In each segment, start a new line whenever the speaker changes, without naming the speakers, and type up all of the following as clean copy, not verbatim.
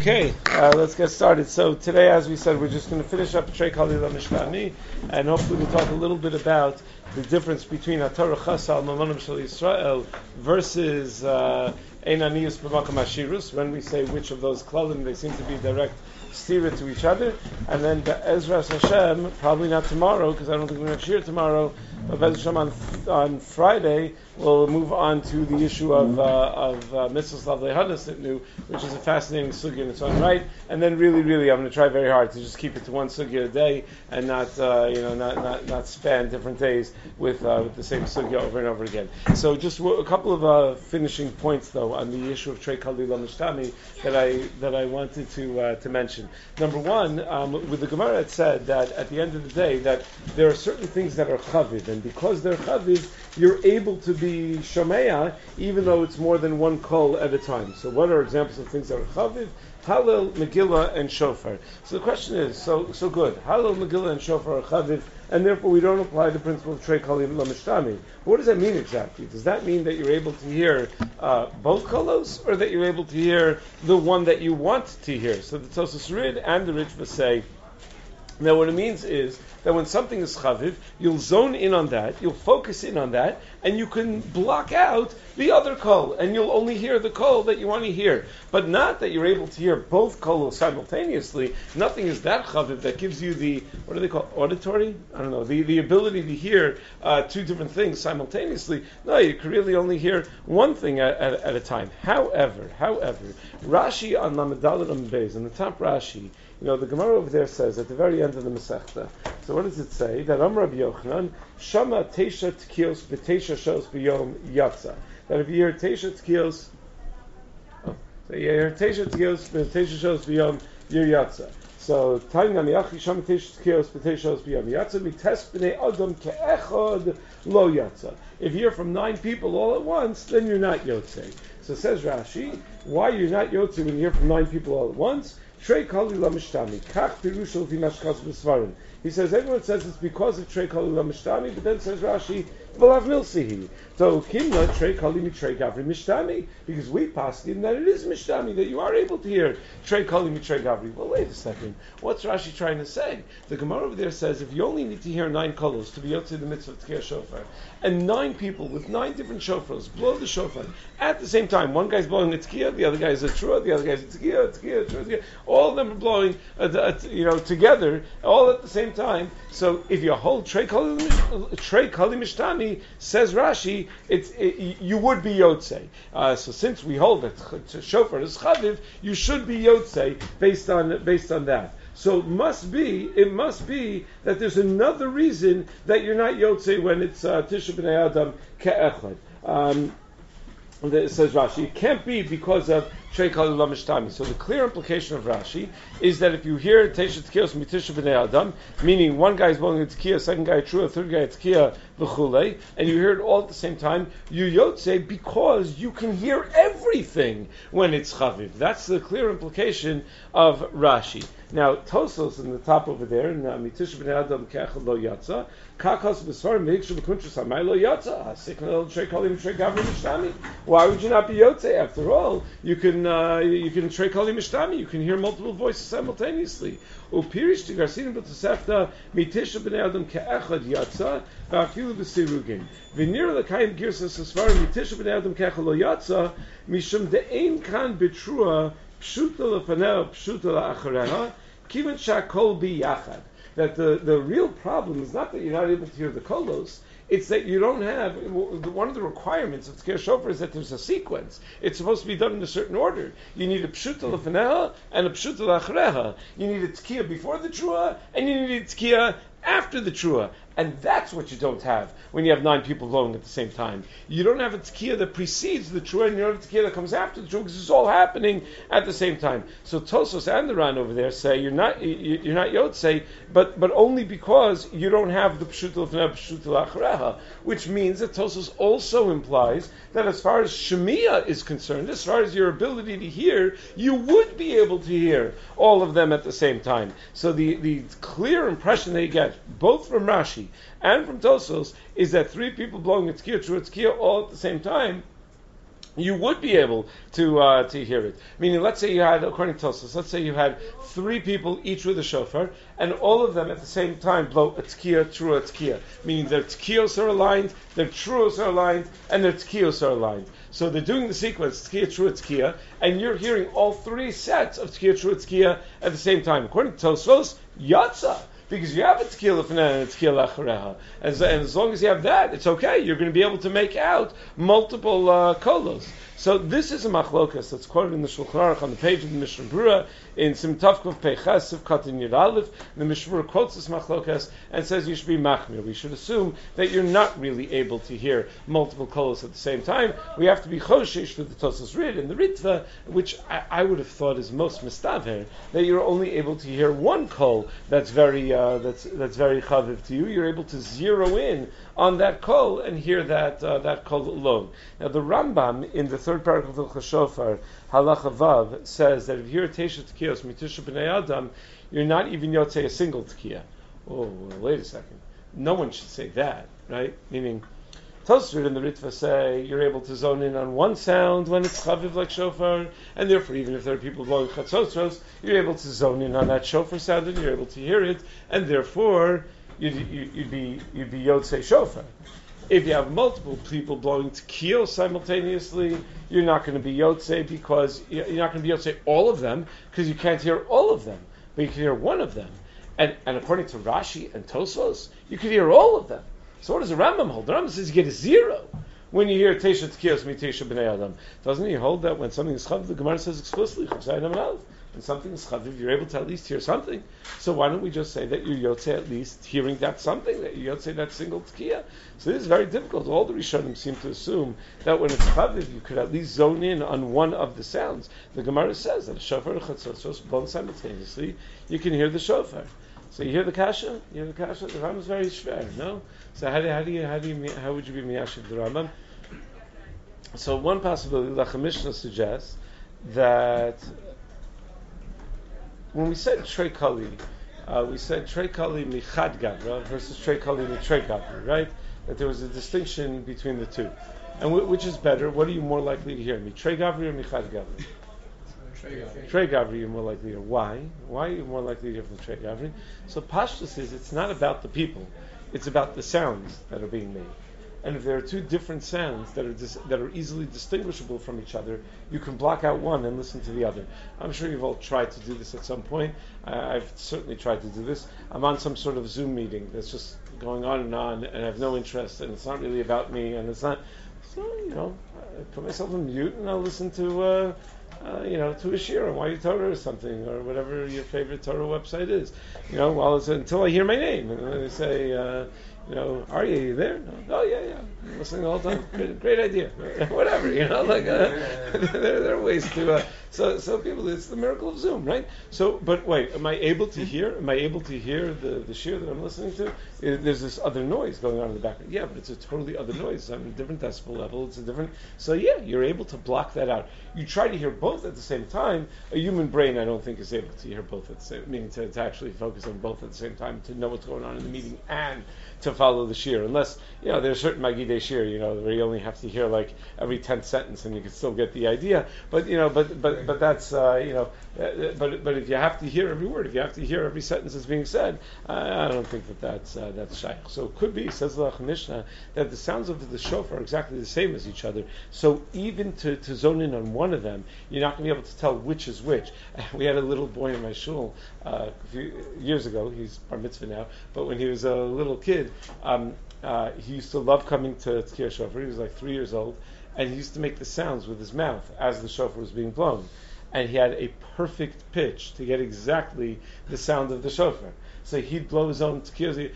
Okay, let's get started. So today, as we said, we're just going to finish up Trei Kali Mishtami, and hopefully we'll talk a little bit about the difference between Atorah Chasal Mamonim Shel Yisrael versus Ein Aniyus B'Makam Ashirus. When we say which of those klalim, they seem to be direct stira to each other. And then Be'ezras Hashem, probably not tomorrow, because I don't think we're going to shir tomorrow, but Be'ez Hashem on Friday, we'll move on to the issue of Mitzvahs Lavlei Hadas Nitnu, which is a fascinating sugya in its own right. And then really, I'm going to try very hard to just keep it to one sugya a day and not span different days with the same sugya over and over again. So just a couple of finishing points though on the issue of Trei Kali Mishtami that I wanted to mention. Number one, with the Gemara it said that at the end of the day that there are certain things that are chaviv, and because they're chaviv, you're able to be shomeya even though it's more than one kol at a time. So what are examples of things that are chaviv? Hallel, Megillah, and Shofar. So the question is, so good. Hallel, Megillah, and Shofar are chaviv, and therefore we don't apply the principle of Trei Kali Mishtami. What does that mean exactly? Does that mean that you're able to hear both kolos, or that you're able to hear the one that you want to hear? So the Tosfos Rid and the Ritva say, now what it means is that when something is chaviv, you'll zone in on that, you'll focus in on that, and you can block out the other kol, and you'll only hear the kol that you want to hear. But not that you're able to hear both kolos simultaneously. Nothing is that chaviv that gives you the, what do they call, auditory? I don't know, the ability to hear two different things simultaneously. No, you can really only hear one thing at a time. However, Rashi on Lamed Daled Amud Beis, on the top Rashi, the Gemara over there says at the very end of the Masechta. So what does it say? That Amar Rabbi Yochanan, Shama Teisha Tkios B'Teisha Shos B'Yom Yatza. That if you hear Teisha Tkios, B'Teisha Shos B'Yom Yatza. So Tanya Miyachi Shama Teisha Tkios B'Teisha Shos B'Yom Yatza Mites B'nei Adam Ke'echad Lo Yatza. If you hear from 9 people all at once, then you're not Yotzei. So says Rashi, why you're not Yotzei when you hear from 9 people all at once? Trei Kali Mishtami. Kach Pirushal Fi Mashkas B'Svarim. He says everyone says it's because of Trei Kali Mishtami, but then says Rashi, V'lav Milsihi. So Kimna Trei Kali Mitrei Gavri Mishtami, because we passed in that it is Mishtami, that you are able to hear Trei Kali Mitrei Gavri. Well, wait a second. What's Rashi trying to say? The Gemara over there says if you only need to hear 9 kolos to be able to the mitzvah of Tkiyah Shofar, and 9 people with 9 different shofars blow the shofar at the same time. One guy's blowing a tkiyah, the other guy's a trua, the other guy's a tkiyah. All of them are blowing, together, all at the same time. So if you hold Trei Kali Mishtami, says Rashi, you would be yotzei. So since we hold that shofar is chaviv, you should be yotzei based on that. So it must be that there's another reason that you're not yotzei when it's Tisha B'nei Adam Ke'echad. It says Rashi, it can't be because of Trei Kali Mishtami. So the clear implication of Rashi is that if you hear Teisha Tkiyos Mitisha B'nei Adam, meaning one guy is blowing a Tkiyah, second guy a Trua, third guy a Tkiyah V'chulei, and you hear it all at the same time, you Yotzei because you can hear everything when it's Chaviv. That's the clear implication of Rashi. Now, Tosos in the top over there, in Mitisha B'nei Adam Ke'echad Lo Yatza, Kakos B'Svarim Me'ikshu B'Kuntrus Hamay Lo Yatza, Siknel Trei Kali Gavri Mishtami. Why would you not be Yotzei? After all, you can Trei Kali Mishtami, you can hear multiple voices simultaneously. Upirish Tigarsin B'Tosefta Mitisha B'nei Adam Ke'echad Yatza V'Afilu B'Sirugin V'Nir L'Kayim Girsas Svarim Mitisha B'nei Adam Ke'echad Lo Yatza Mishum De'ein Kan B'Trua Pshuta L'Faneh Pshuta L'Achareha Kivan Shakol B'Yachad. That the real problem is not that you're not able to hear the kolos, it's that you don't have, one of the requirements of Tkiyah Shofar is that there's a sequence. It's supposed to be done in a certain order. You need a Pshuta L'Faneha and a Pshuta L'Achareha. You need a Tkiyah before the Trua, and you need a Tkiyah after the Trua. And that's what you don't have when you have 9 people blowing at the same time. You don't have a tkiyah that precedes the trua, and you don't have a tkiyah that comes after the trua, because it's all happening at the same time. So Tosos and the Ran over there say you're not yotzei, but only because you don't have the pshuta l'fnei pshuta l'achreha, which means that Tosos also implies that as far as shemiya is concerned, as far as your ability to hear, you would be able to hear all of them at the same time. So the clear impression that you get both from Rashi and from Tosos is that 3 people blowing a tkiyah, true tkiyah, all at the same time you would be able to hear it. Meaning, let's say you had, according to Tosfos, let's say you had 3 people each with a shofar, and all of them at the same time blow a tkiya, trua, tkiya. Meaning their tkiyos are aligned, their truos are aligned, and their tkiyos are aligned. So they're doing the sequence, tkiya, trua, tkiya, and you're hearing all 3 sets of tkiya, trua, tkiya at the same time. According to Tosfos, yatsa. Because you have a tequila lefnei and a tequila achareha, and as long as you have that, it's okay. You're going to be able to make out multiple kolos. So this is a machlokas that's quoted in the Shulchan Aruch on the page of the Mishnah Berurah in Simtav Kuf Peiches Sivkat in Yud Aleph. The Mishnah Berurah quotes this machlokas and says you should be machmir. We should assume that you're not really able to hear multiple kolos at the same time. We have to be choshesh for the Tosfos Rid and the Ritva, which I would have thought is most mistaver, that you're only able to hear one kol that's very very chaviv to you. You're able to zero in on that kol and hear that kol alone. Now the Rambam in the third paragraph of the Shofar, Halacha Vav, says that if you hear Tesha Tekiyos Mitusha B'nei Adam, you're not even yotzei a single Tekiya. Oh, well, wait a second. No one should say that, right? Meaning, Tosfos and the Ritva say you're able to zone in on one sound when it's chaviv like shofar, and therefore even if there are people blowing chatzotros, you're able to zone in on that shofar sound and you're able to hear it, and therefore you'd be yotzei shofar. If you have multiple people blowing tekiyo simultaneously, you're not going to be yotzei because you're not going to be yotzei all of them because you can't hear all of them, but you can hear one of them. And according to Rashi and Tosfos, you can hear all of them. So what does the Rambam hold? The Rambam says you get a 0 when you hear Tesha Tekiyos Mitesha B'nei Adam. Doesn't he hold that when something is chaviv, the Gemara says explicitly, when something is chaviv, you're able to at least hear something. So why don't we just say that you're yotzei at least hearing that something, that you're yotzei that single Tekiya? So this is very difficult. All the Rishonim seem to assume that when it's chaviv, you could at least zone in on one of the sounds. The Gemara says that a shofar and chatzos blown simultaneously, you can hear the shofar. So you hear the kasha? You hear the kasha? The Rambam is very shver, no? So how would you be miyashiv the Rambam? So one possibility, like a Mishnah suggests, that when we said trei kali, we said trei kali michad gavra versus trei kali mitrei gavra, right? That there was a distinction between the two. And which is better? What are you more likely to hear? Mitrei gavri or michad gavri? Trei Gavri you're more likely to hear. Why? Why are you more likely to hear from Trei Gavri? So Pashtus is, it's not about the people, it's about the sounds that are being made. And if there are 2 different sounds that are easily distinguishable from each other, you can block out one and listen to the other. I'm sure you've all tried to do this at some point. I've certainly tried to do this. I'm on some sort of Zoom meeting that's just going on, and I have no interest, and it's not really about me, and it's not. So, I put myself on mute and I'll listen to to a shir on Why Torah or something, or whatever your favorite Torah website is. Until I hear my name, and then they say, are you there? No. Oh yeah. I'm listening all the time. Great idea. Whatever, there are ways to. So people, it's the miracle of Zoom, right? So, but wait, am I able to hear? Am I able to hear the shir that I'm listening to? There's this other noise going on in the background. Yeah, but it's a totally other noise. I'm a different decibel level. It's a different. So yeah, you're able to block that out. You try to hear both at the same time. A human brain, I don't think, is able to hear both at the same. Meaning to actually focus on both at the same time, to know what's going on in the meeting and to follow the shir. Unless there's certain magidei shir, where you only have to hear like every 10th sentence and you can still get the idea. But that's but if you have to hear every word, if you have to hear every sentence that's being said, I don't think that's shaykh. So it could be, says the Mishnah, that the sounds of the shofar are exactly the same as each other. So even to zone in on one of them, you're not going to be able to tell which is which. We had a little boy in my shul a few years ago. He's bar mitzvah now, but when he was a little kid, he used to love coming to Tkiyah Shofar. He was like 3 years old, and he used to make the sounds with his mouth as the shofar was being blown. And he had a perfect pitch to get exactly the sound of the shofar. So he'd blow his own tkiyah,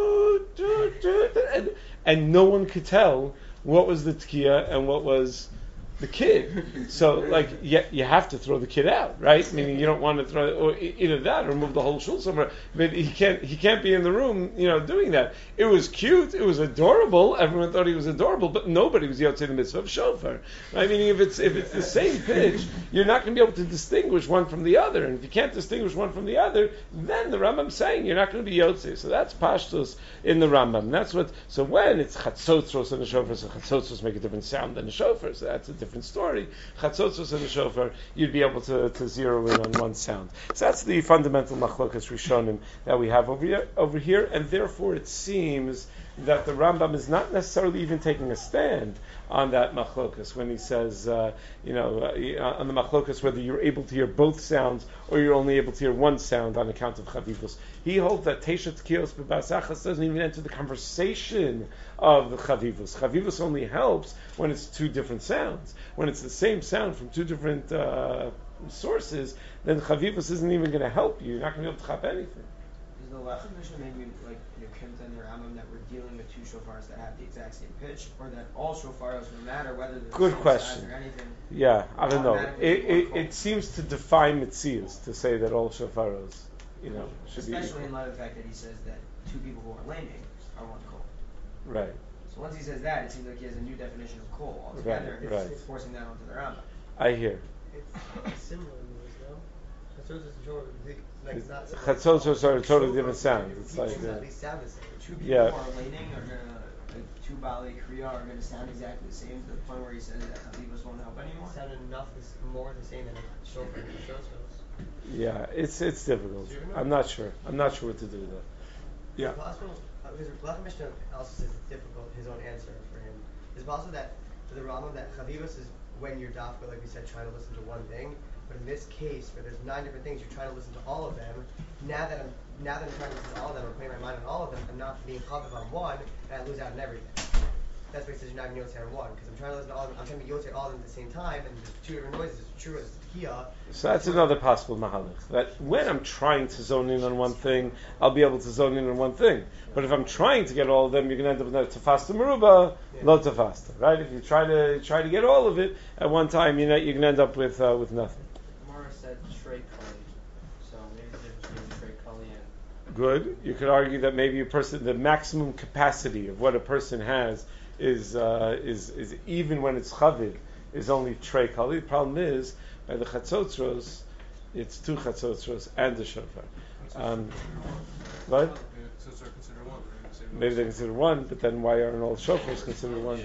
and no one could tell what was the tkiyah and what was the kid. So, you have to throw the kid out, right? Meaning you don't want to throw, or either that or move the whole shul somewhere. But he can't be in the room, doing that. It was cute, it was adorable. Everyone thought he was adorable, but nobody was yotzei the mitzvah of shofar. Right? Meaning if it's the same pitch, you're not going to be able to distinguish one from the other. And if you can't distinguish one from the other, then the Rambam's saying you're not going to be yotzei. So that's pashtus in the Rambam. That's what. So when it's chatzotros and the shofar, so chatzotros make a different sound than the shofar. So that's a different different story. Chatzotzos and the shofar, you'd be able to zero in on one sound. So that's the fundamental machlokas rishonim that we have over here, and therefore it seems that the Rambam is not necessarily even taking a stand on that machlokas when he says, on the machlokas whether you're able to hear both sounds or you're only able to hear one sound on account of chavivus. He holds that Tesha Tkiyos B'Basachas doesn't even enter the conversation of the chavivus. Chavivus only helps when it's two different sounds. When it's the same sound from two different sources, then chavivus isn't even going to help you. You're not going to be able to chap anything.
Is the last mission maybe like Kimta and Rambam that we're dealing with two shofars that have the exact same pitch, or that all shofaros, no matter whether they're
good
the same
question
size or anything?
Yeah, I don't know. It seems to defy mitzias to say that all shofaros, should be
especially in light of the fact that he says that two people who are laning are one kol.
Right.
So once he says that, it seems like he has a new definition of kol altogether, and it's forcing that onto the Rambam.
I hear.
It's similar in ways, no?
Chatzos are a totally different sound. It's like
at least sound the same. Two people
Yeah.
who are laning are gonna, two Bali Kriya are gonna sound exactly the same to the point where he says that Chavivus won't help anymore.
Sound enough is more the same than a shofar and a shofar.
Yeah, it's difficult. I'm not sure what to do with that. Yeah.
Is it possible, because Rav Mishnah also says it's difficult, his own answer for him. Is it possible that for the Rambam that Chavivus is when you're dafka, like we said, trying to listen to one thing, but in this case, where there's 9 different things, you're trying to listen to all of them. Now that I'm trying to listen to all of them, I'm putting my mind on all of them, I'm not being chaviv on one, and I lose out on everything. That's why he says you're not even yotzei on one, because I'm trying to listen to all of them, I'm trying to be yotzei all of them at the same time, and there's two different noises, it's true, it's tekiah.
So that's another possible mahalach. That when I'm trying to zone in on one thing, I'll be able to zone in on one thing. But if I'm trying to get all of them, you're going to end up with tafasta meruba, lo tafasta, right? If you try to get all of it at one time, you're going to end up with nothing.
Mara said Shrei Kali, so maybe the difference between Shrei Kali and...
Good. You could argue that maybe the maximum capacity of what a person has is even when it's chaviv, is only Shrei Kali. The problem is, by the chatzotzros, it's 2 chatzotzros and the shofar. What? Maybe they consider one, but then why aren't all shofars considered one?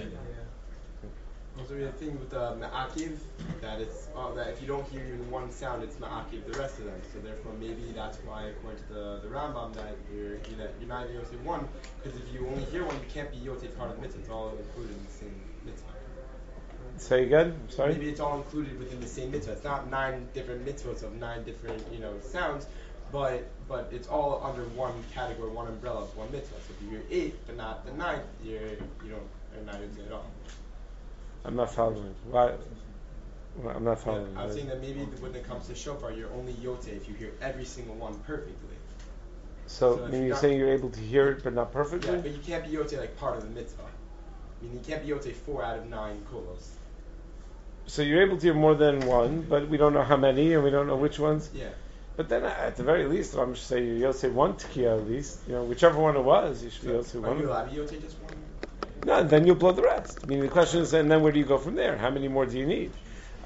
Also, the thing with ma'akiv, that it's that if you don't hear even one sound, it's ma'akiv the rest of them. So therefore, maybe that's why, according to the Rambam, that you're not even yotzei one, because if you only hear one, you can't be yotzei part of the mitzvah. It's all included in the same mitzvah.
Say again. I'm sorry.
Maybe it's all included within the same mitzvah. It's not 9 different mitzvahs of 9 different sounds, but it's all under one category, one umbrella of one mitzvah. So if you hear 8 but not the 9th, you're not yotzei at all.
I'm not following. Why? Well, I'm not following.
Yeah, I was saying that maybe when it comes to shofar, you're only yotzei if you hear every single one perfectly.
So you're saying you're able to hear it but not perfectly?
Yeah, but you can't be yotzei like part of the mitzvah. I mean, you can't be yotzei 4 out of 9 kolos.
So you're able to hear more than one, but we don't know how many, and we don't know which ones.
Yeah.
But then, at the very least, I'm just saying you'll say one tekiah at least. Whichever one it was, you should be able to one.
Are you allowed to yotzei just one?
No, then you'll blow the rest. I mean, the question is, and then where do you go from there? How many more do you need?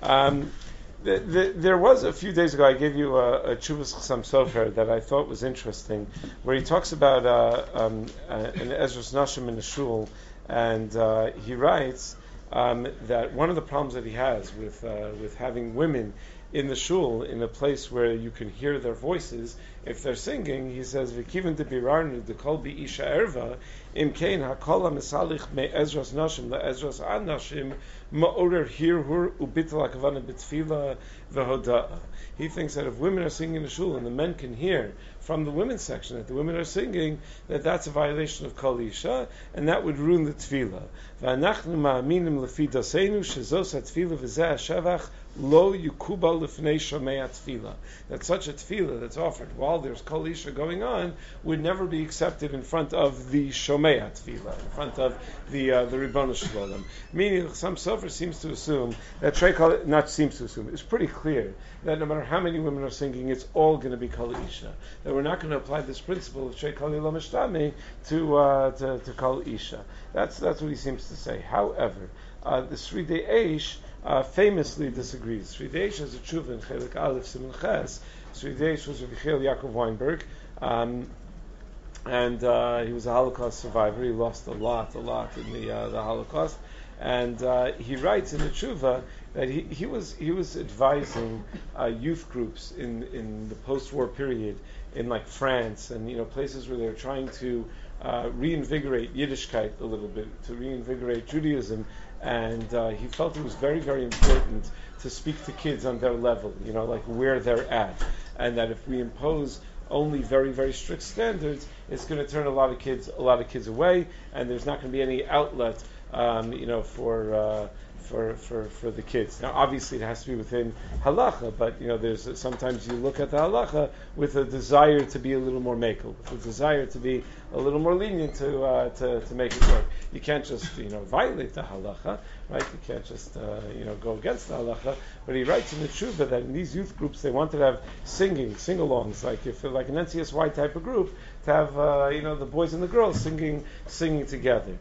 There was a few days ago, I gave you a Chuvas Chasam Sofer that I thought was interesting, where he talks about an Ezras Nashim in the shul, and he writes that one of the problems that he has with having women in the shul, in a place where you can hear their voices, if they're singing, he says, "V'kiven debirarnu dekol bi isha erva, im kein hakol hamisalich me Ezras nashim la Ezras an nashim ma'orer hirhur ubitel hakavana b'tfila v'hoda'ah." He thinks that if women are singing in the shul and the men can hear from the women's section that the women are singing, that's a violation of Kol Isha, and that would ruin the tefillah. V'anachnu ma'aminim lefi daseinu shezos ha-tefillah v'zeh ha-shevach lo yukubal lifnei shomei ha-tefillah. That such a tefillah that's offered while there's Kol Isha going on would never be accepted in front of the shomei ha-tefillah, in front of the Ribono Shel Olam. Meaning, some Sofer seems to assume that it's pretty clear that no matter how many women are singing, it's all going to be Kol Isha. That we're not going to apply this principle of Shrei Kali Lo Mishtame to Kol Isha. That's what he seems to say. However, the Sridei Eish famously disagrees. Sridei Eish has a tshuva in Chelik Aleph Siman Ches. Sridei Eish was Rabbi Yechiel Yaakov Weinberg, and he was a Holocaust survivor. He lost a lot in the Holocaust. And he writes in the tshuva that he was advising youth groups in the post-war period in like France and places where they're trying to reinvigorate Yiddishkeit a little bit, to reinvigorate Judaism, and he felt it was very, very important to speak to kids on their level, like where they're at, and that if we impose only very, very strict standards, it's going to turn a lot of kids away, and there's not going to be any outlet, for the kids. Now, obviously, it has to be within halacha, but there's sometimes you look at the halacha with a desire to be a little more makel, with a desire to be a little more lenient to make it work. You can't just violate the halacha, right? You can't just go against the halacha. But he writes in the tshuva that in these youth groups they wanted to have sing-alongs, like an NCSY type of group, to have the boys and the girls singing together.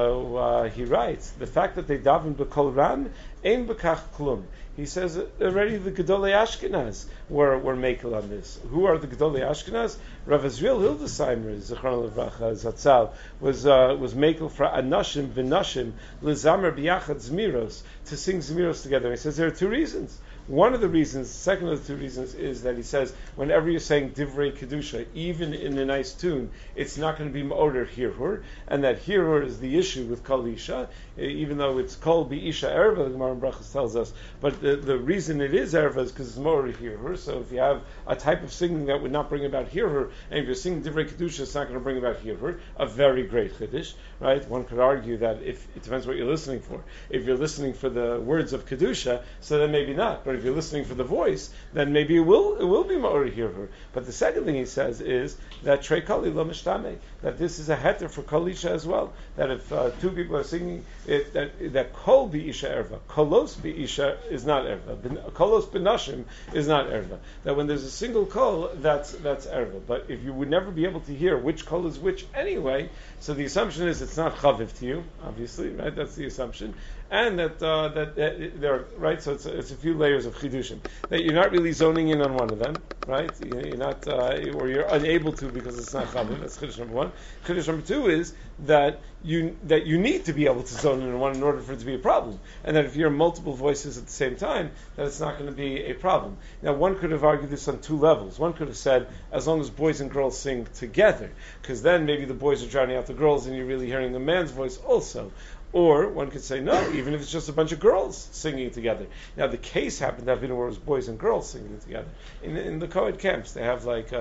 So he writes the fact that they daven b'kol ram ein b'kach klum. He says already the Gedolei Ashkenaz were makel on this. Who are the Gedolei Ashkenaz? Rav Azriel Hildesheimer, Zichron Levracha, Zatzal, was makel for anashim v'nashim lezamer b'yachad zmiros, to sing zmiros together. He says there are two reasons. One of the reasons, the second of the two reasons, is that he says whenever you're saying divrei kedusha, even in a nice tune, it's not going to be ma'oder hirhur, and that hirhur is the issue with kol isha, even though it's kol bi-isha erva, the Gemara in Brachos tells us. But the reason it is erva is because it's ma'oder hirhur. So if you have a type of singing that would not bring about hirhur, and if you're singing divrei kedusha, it's not going to bring about hirhur. A very great chiddush, right? One could argue that if it depends what you're listening for. If you're listening for the words of kedusha, so then maybe not. But if you're listening for the voice, then maybe it will be ma'or hirhur. But the second thing he says is that trei kali lo mishtame, that this is a heter for kol isha as well. That if two people are singing, that kol bi isha erva, kolos bi isha is not erva, kolos benashim is not erva. That when there's a single kol, that's erva. But if you would never be able to hear which kol is which anyway, so the assumption is it's not chaviv to you, obviously, right? That's the assumption. And that they're right, so it's a few layers of chidushim. That you're not really zoning in on one of them, right? You're not, or you're unable to because it's not chavim. That's chiddush number one. Chiddush number two is that you need to be able to zone in on one in order for it to be a problem, and that if you hear multiple voices at the same time, that it's not going to be a problem. Now, one could have argued this on two levels. One could have said as long as boys and girls sing together, because then maybe the boys are drowning out the girls, and you're really hearing a man's voice also. Or one could say no, even if it's just a bunch of girls singing together. Now the case happened to have been where it was boys and girls singing together. In the Kohen camps, they have like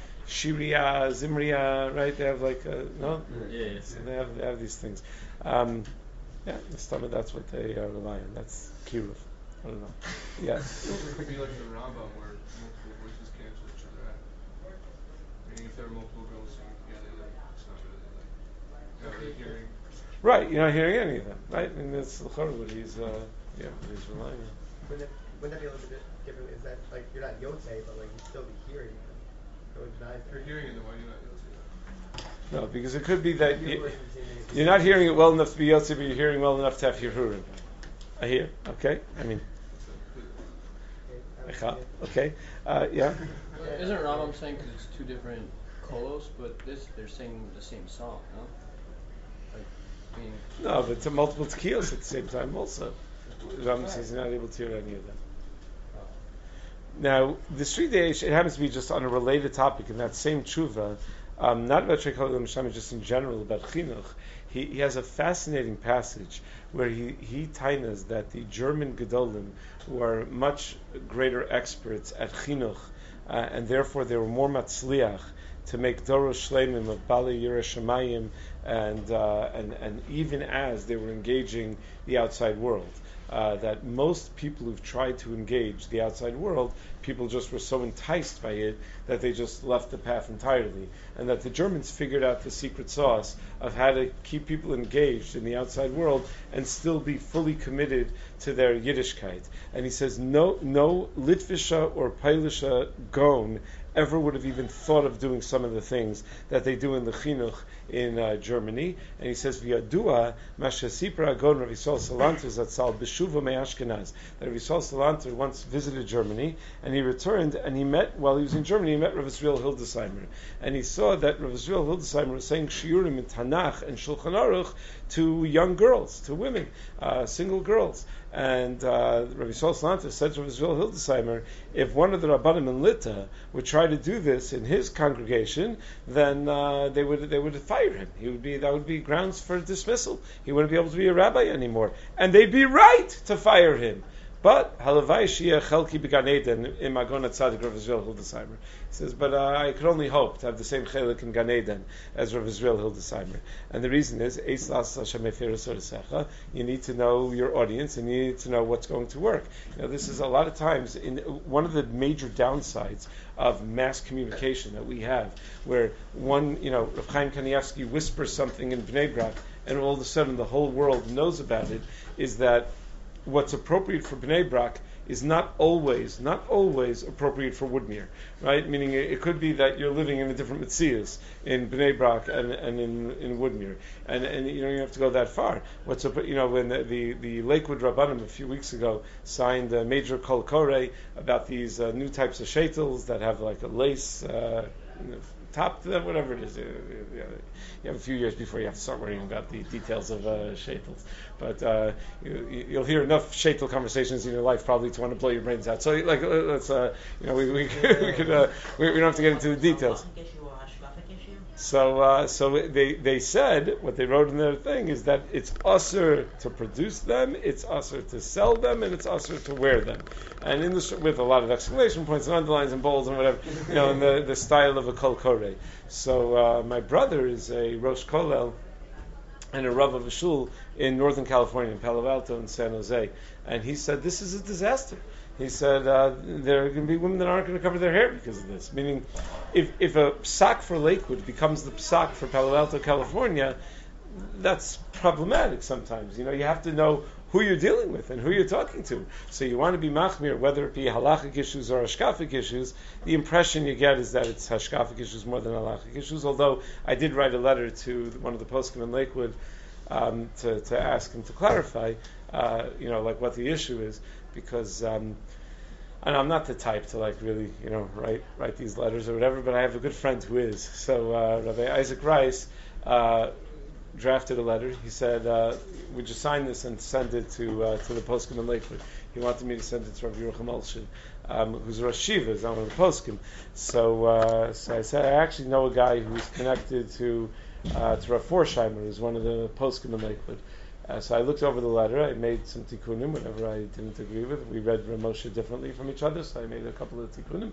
Shiria, Zimria, right? They have like no,
yeah.
So they have these things. The stomach, that's what they rely on. That's kiruv. I don't know. Yeah.
It could be like the Rambam where multiple voices cancel each other out. Meaning if there are multiple girls singing together, then it's not really like you're hearing.
Right, you're not hearing any of them, right? And that's what he's relying on.
Wouldn't that be a little bit different? Is that like you're not yotzei, but like you still be hearing them? No one denies
If you're hearing it, then why do you not yotzei?
No, because it could be that you're not hearing it well enough to be yotzei, but you're hearing well enough to have hirhurim. I hear, okay? I mean, okay, yeah.
Isn't Rambam saying because it's two different kolos, but they're singing the same song, no?
No, but to multiple tekiyos at the same time also. Rambam says he's not able to hear any of them. Now, the Sri Deish, it happens to be just on a related topic in that same tshuva, not about Trei Kali L'Mishtameh, just in general, about chinuch. He has a fascinating passage where he tainas that the German Gedolim were much greater experts at chinuch, and therefore they were more matzliach to make Doros Shleimim of Bali Yira Shemayim, and even as they were engaging the outside world. That most people who've tried to engage the outside world, people just were so enticed by it that they just left the path entirely. And that the Germans figured out the secret sauce of how to keep people engaged in the outside world and still be fully committed to their Yiddishkeit. And he says, no Litvisha or Pailisha Gon ever would have even thought of doing some of the things that they do in the chinuch in Germany. And he says, "V'yadua mashasipra agon Rav Yisrael Salanter zatzal b'shuva me'Ashkenaz." That Rav Yisrael Salanter once visited Germany, and he returned, and he met, while he was in Germany, he met Rav Yisrael Hildesheimer, and he saw that Rav Yisrael Hildesheimer was saying shiurim in Tanakh and Shulchan Aruch to young girls, to women, single girls. And Rabbi Shlomo Salanter said to Rabbi Israel Hildesheimer, if one of the Rabbanim in Lita would try to do this in his congregation, then they would fire him. That would be grounds for dismissal. He wouldn't be able to be a rabbi anymore, and they'd be right to fire him. But halavai shia chelki began Eden in Magona Tzadik Rav Israel Hildesheimer. He says, but I could only hope to have the same chelik in Gan Eden as Rav Israel Hildesheimer. And the reason is, you need to know your audience and you need to know what's going to work. This is a lot of times one of the major downsides of mass communication that we have, where Rav Chaim Kanievsky whispers something in Bnei Brak, and all of a sudden the whole world knows about it, is that what's appropriate for Bnei Brak is not always appropriate for Woodmere, right? Meaning it could be that you're living in a different Metzias in Bnei Brak and in Woodmere, and you don't have to go that far. When the Lakewood Rabbanim a few weeks ago signed a major Kol Koreh about these new types of shaitels that have like a lace top to them, whatever it is. You have a few years before you have to start worrying about the details of shaitels. But you'll hear enough shaitel conversations in your life probably to want to blow your brains out. So, let's we don't have to get into the details. So they said, what they wrote in their thing is that it's usher to produce them, it's usher to sell them, and it's usher to wear them. And with a lot of exclamation points and underlines and bolds and whatever, in the style of a Kol Koreh. So my brother is a Rosh Kollel and a Rav of a shul in Northern California, in Palo Alto and San Jose. And he said, this is a disaster. He said, there are going to be women that aren't going to cover their hair because of this. Meaning, if a psak for Lakewood becomes the psak for Palo Alto, California, that's problematic sometimes. You have to know who you're dealing with and who you're talking to. So you want to be machmir, whether it be halachic issues or hashkafic issues. The impression you get is that it's hashkafic issues more than halachic issues, although I did write a letter to one of the poskim in Lakewood to ask him to clarify, what the issue is, because and I'm not the type to really, write these letters or whatever, but I have a good friend who is. So Rabbi Isaac Rice drafted a letter. He said, would you sign this and send it to the poskim in Lakewood? He wanted me to send it to Rabbi Yerucham Olshin, who's a Rosh Shiva, is not one of the poskim. So I said, I actually know a guy who's connected to Rav Forsheimer, who's one of the poskim in Lakewood. So I looked over the letter. I made some tikkunim, whatever I didn't agree with. We read Rav Moshe differently from each other, so I made a couple of tikkunim,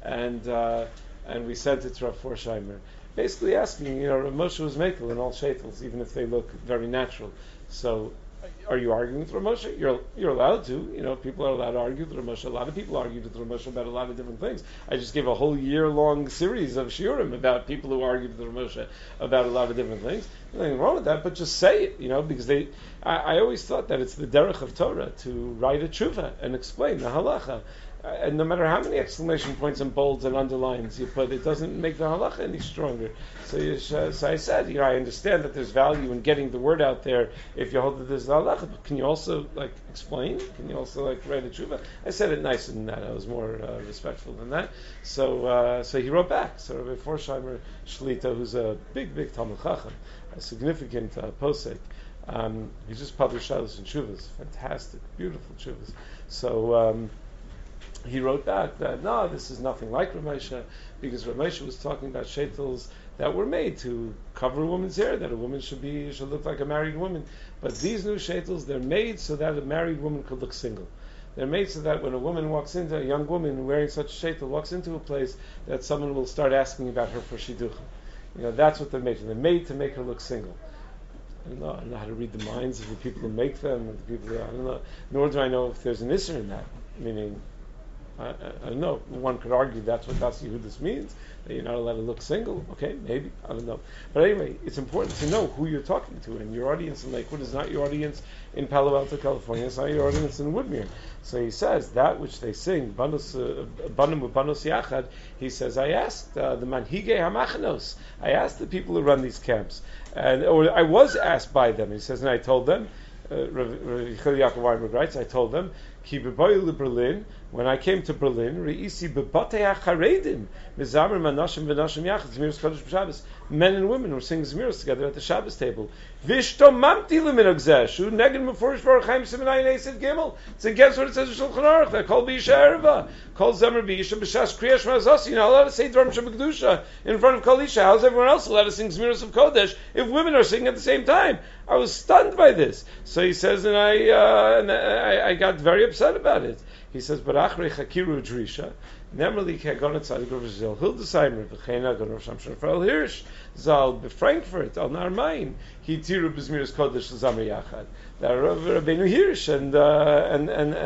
and we sent it to Rav Forsheimer, basically asking, Rav Moshe was makel in all shaitels, even if they look very natural. So, are you arguing with Rav Moshe? You're allowed to. People are allowed to argue with Rav Moshe. A lot of people argued with Rav Moshe about a lot of different things. I just gave a whole year-long series of shiurim about people who argued with Rav Moshe about a lot of different things. Nothing wrong with that, but just say it, because I always thought that it's the derech of Torah to write a tshuva and explain the halacha. And no matter how many exclamation points and bolds and underlines you put, it doesn't make the halacha any stronger. So I said, I understand that there's value in getting the word out there if you hold that there's the halacha, but can you also explain? Can you also write a tshuva? I said it nicer than that. I was more respectful than that. So he wrote back. So Rabbi Forsheimer Shlita, who's a big Talmud Chacham, a significant posek, he just published Shalos and Shuvas, fantastic, beautiful Shuvas. So he wrote back that no, this is nothing like Rav Moshe, because Rav Moshe was talking about shaitels that were made to cover a woman's hair, that a woman should look like a married woman. But these new shaitels, they're made so that a married woman could look single. They're made so that when a young woman wearing such a shaitel walks into a place, that someone will start asking about her for shidduchim. That's what they're made for. They're made to make her look single. I don't know how to read the minds of the people who make them, and the people I don't know. Nor do I know if there's an issue in that. Meaning, I don't know. One could argue that's what Das Yehudis means, that you're not allowed to look single. Okay, maybe. I don't know. But anyway, it's important to know who you're talking to. And your audience in Lakewood is not your audience in Palo Alto, California. It's not your audience in Woodmere. So he says, that which they sing, Banim U'Banos Yachad, he says, I asked the Manhige HaMachanos, I asked the people who run these camps, or I was asked by them. He says, and I told them, Rav Yechiel Yaakov Weinberg writes, I told them, Ki b'boyu Berlin, When I came to Berlin, re'isi bebatei hacharedim mizamer manashim v'nashim yachad Zmiros Kodesh b'Shabbos. Men and women were singing Zmiros together at the Shabbos table. V'shtomamti l'minhag zeh shu neged mefurish Baruch Chaim Simonai Nesid Gimel. It's against what it says in Shulchan Aruch that kol b'isha erva, kol zemer b'isha b'shas kriyash ma'azasi. You're not allowed to say Dvarim Shebekdusha in front of Kol Isha. How's everyone else allowed to sing Zmiros of Kodesh if women are singing at the same time? I was stunned by this. So he says, and I got very upset about it. He says, but achrei chakiru drisha, nemrli kegonat tzadik Rav Zil Hildesheimer v'cheina gon Rav Shamshon Raphael Hirsch zal befrankfurt al nar Main he tiru b'Zmiros Kodesh l'zamer yachad. That Rav Rabbeinu Hirsch and Rav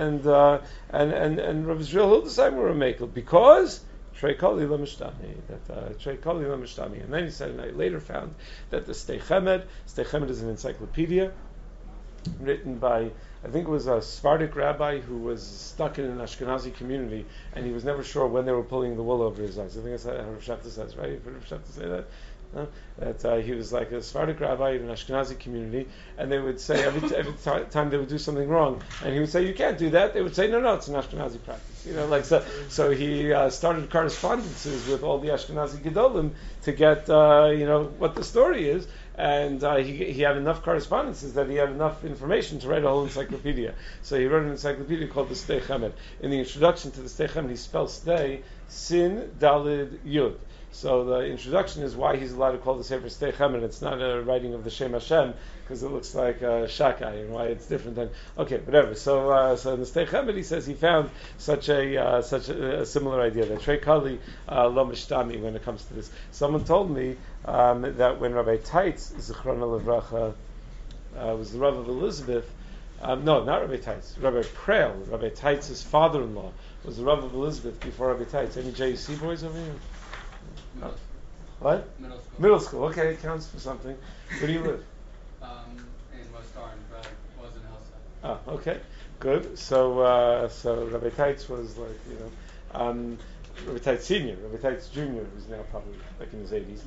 Zil Hildesheimer were makel because Trei Kali Lameshtami, that Trei Kali Lameshtami. And then he said, and I later found that the Stei Chemed is an encyclopedia written by, I think it was a Sephardic rabbi who was stuck in an Ashkenazi community, and he was never sure when they were pulling the wool over his eyes. I think that's how Rav Shafta says, right? You've heard Rav Shafta say that? No? That he was like a Sephardic rabbi in an Ashkenazi community, and they would say every time they would do something wrong, and he would say, you can't do that. They would say, no, it's an Ashkenazi practice. So he started correspondences with all the Ashkenazi Gedolim to get, what the story is. And he had enough correspondences that he had enough information to write a whole encyclopedia. So he wrote an encyclopedia called the Stei Chemed. In the introduction to the Stei Chemed, he spells Stei, Sin, Dalid, Yud. So the introduction is why he's allowed to call the Sefer Stei Chemed. It's not a writing of the Shem Hashem, because it looks like Shakai, and why it's different than... Okay, whatever. So in the Stei Chemed, he says he found such a similar idea, that Trei Kali Lo Mishtami, when it comes to this. Someone told me that when Rabbi Teitz, Zichrona Levracha, was the Rav of Elizabeth, no, not Rabbi Teitz, Rabbi Preil, Rabbi Teitz's father-in-law, was the Rav of Elizabeth before Rabbi Teitz. Any JUC boys over here? No. What? Middle school. Okay, it counts for something. Where do you live?
In West Orange, but I was in Hillside.
Ah, okay, good. So Rabbi Teitz was like, Rabbi Teitz Senior, Rabbi Teitz Junior, who's now probably like in his 80s.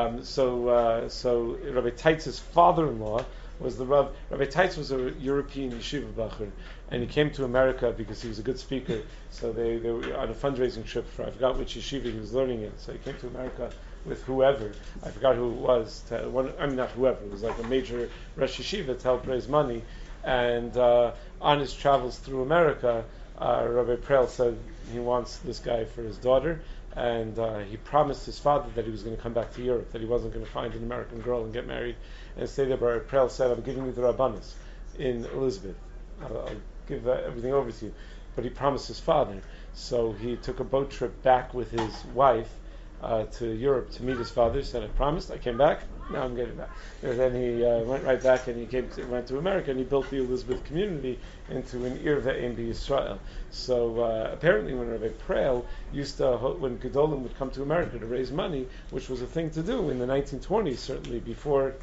So Rabbi Teitz's father-in-law was the Rav. Rabbi Teitz was a European yeshiva bacher, and he came to America because he was a good speaker. So they were on a fundraising trip for, I forgot which yeshiva he was learning in. So he came to America with whoever, I forgot who it was. Not whoever. It was like a major Rosh Yeshiva to help raise money. And on his travels through America, Rabbi Preil said he wants this guy for his daughter. And he promised his father that he was going to come back to Europe, that he wasn't going to find an American girl and get married and stay there. But Preil said, I'm giving you the Rabbanis in Elizabeth. I'll give everything over to you. But he promised his father. So he took a boat trip back with his wife to Europe to meet his father. He said, I promised, I came back, now I'm getting back. And then he went right back and he went to America and he built the Elizabeth community into an Ir Ve'em B'Yisrael. So apparently when Rabbi Preil used to, when Gedolim would come to America to raise money, which was a thing to do in the 1920s, certainly before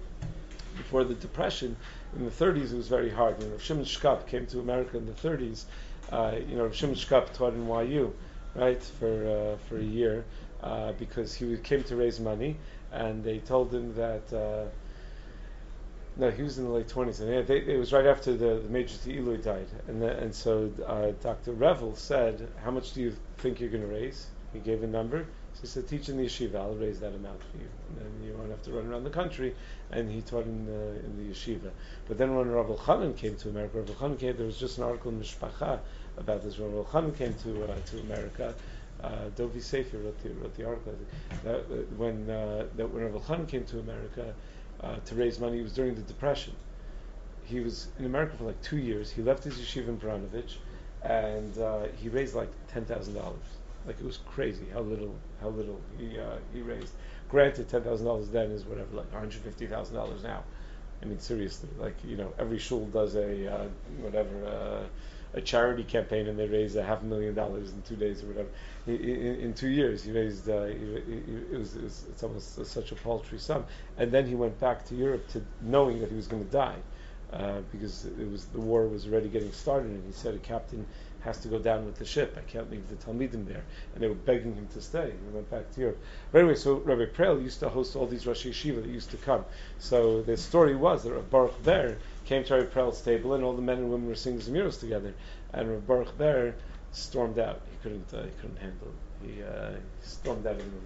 the Depression, in the 30s it was very hard. When Rav Shimon Shkop came to America in the 30s, Rav Shimon Shkop taught in YU, right, for a year, because he came to raise money, and they told him that no, he was in the late 20s, and it was right after the Major Eloi died, and so Dr. Revel said, how much do you think you're going to raise? He gave a number. So he said, teach in the yeshiva, I'll raise that amount for you, and then you won't have to run around the country. And he taught in the yeshiva. But then when Rav Elchanan came to America, there was just an article in Mishpacha about this. Rav Elchanan came to America. Dovi Sefer wrote the article. That when Rav Elchanan came to America to raise money, it was during the Depression. He was in America for like 2 years. He left his yeshiva in Baranovich, and he raised like $10,000. Like it was crazy how little he raised. Granted, $10,000 then is whatever, like $150,000 now. I mean, seriously, like every shul does a charity campaign, and they raise $500,000 in 2 days or whatever. In 2 years, he raised. It's almost such a paltry sum. And then he went back to Europe knowing that he was going to die, because the war was already getting started. And he said, a captain has to go down with the ship. I can't leave the Talmidim there. And they were begging him to stay. And he went back to Europe. But anyway, so Rabbi Preil used to host all these Rosh Yeshiva that used to come. So the story was that Rabbi Baruch Ber came to Rabbi Preil's table, and all the men and women were singing Zmiros together. And Rabbi Baruch Ber stormed out. He couldn't handle it. He stormed out of the room.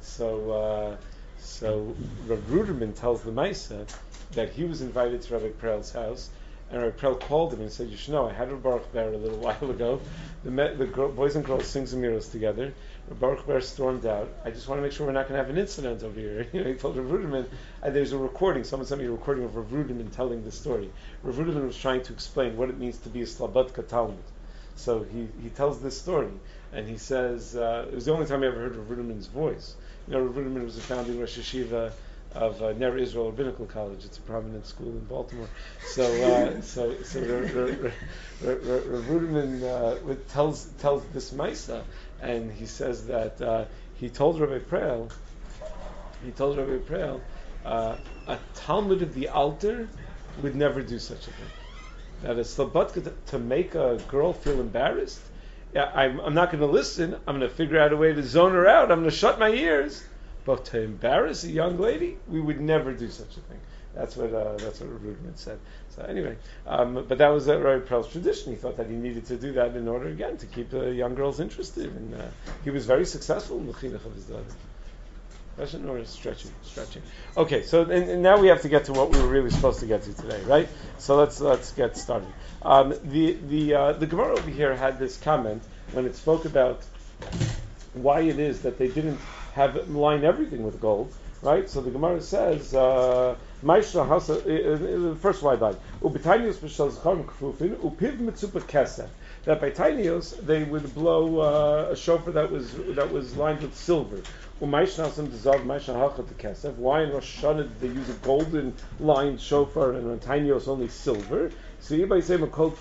So Rav Ruderman tells the Maisa that he was invited to Rabbi Perel's house, and Rabbi Perel called him and said, "You should know, I had Rabbi Baruch Ber a little while ago. The boys and girls sing Zemiros together. Rabbi Baruch Ber stormed out. I just want to make sure we're not going to have an incident over here." He told Rav Ruderman, there's a recording. Someone sent me a recording of Rav Ruderman telling the story. Rav Ruderman was trying to explain what it means to be a Slabodka Talmud. So he tells this story, and he says, it was the only time I ever heard Rav Ruderman's voice. Rav Ruderman was the founding Rosh Yeshiva of Ner Israel Rabbinical College. It's a prominent school in Baltimore. So Rav Ruderman tells this Maisa, and he says that he told Rabbi Preil, a Talmud of the Alter would never do such a thing. That a Slabodka, to make a girl feel embarrassed, I'm not going to listen. I'm going to figure out a way to zone her out. I'm going to shut my ears. But to embarrass a young lady, we would never do such a thing. That's what Ruderman said. So anyway, but that was Rabbi Perel's tradition. He thought that he needed to do that in order, again, to keep young girls interested. And he was very successful in the chinuch of his daughter. Question or stretching? Okay, so and now we have to get to what we were really supposed to get to today, right? So let's get started. The Gemara over here had this comment when it spoke about why it is that they didn't line everything with gold, right? So the Gemara says, the first slide died. That by Tainios they would blow a shofar that was lined with silver. Why in Rosh Hashanah did they use a golden lined shofar and on Tainios only silver? So you might say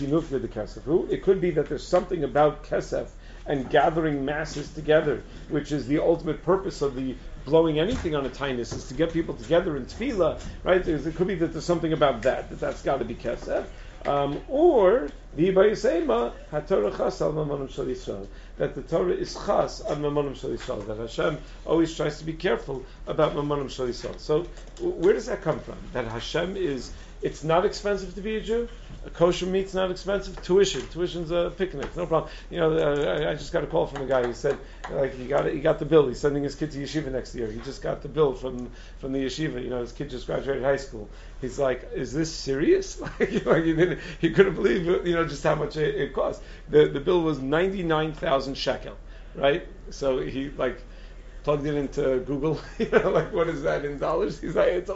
it could be that there's something about kesef and gathering masses together, which is the ultimate purpose of the blowing anything on a tainus, is to get people together in tefillah, right? It could be that there's something about that's got to be kesef. Or the Yibayisema HaTorah Chas al Mamonim Shel Yisrael, that the Torah is Chas on Mamonim Shel Yisrael, that Hashem always tries to be careful about Mamonim Shel Yisrael. So where does that come from? That Hashem it's not expensive to be a Jew. A kosher meat's not expensive. Tuition's a picnic, no problem. I just got a call from a guy who said, he got the bill. He's sending his kid to yeshiva next year. He just got the bill from the yeshiva. His kid just graduated high school. He's like, "Is this serious?" He couldn't believe just how much it cost. The bill was 99,000 shekel, right? So he plugged it into Google, what is that in dollars? He's like, it's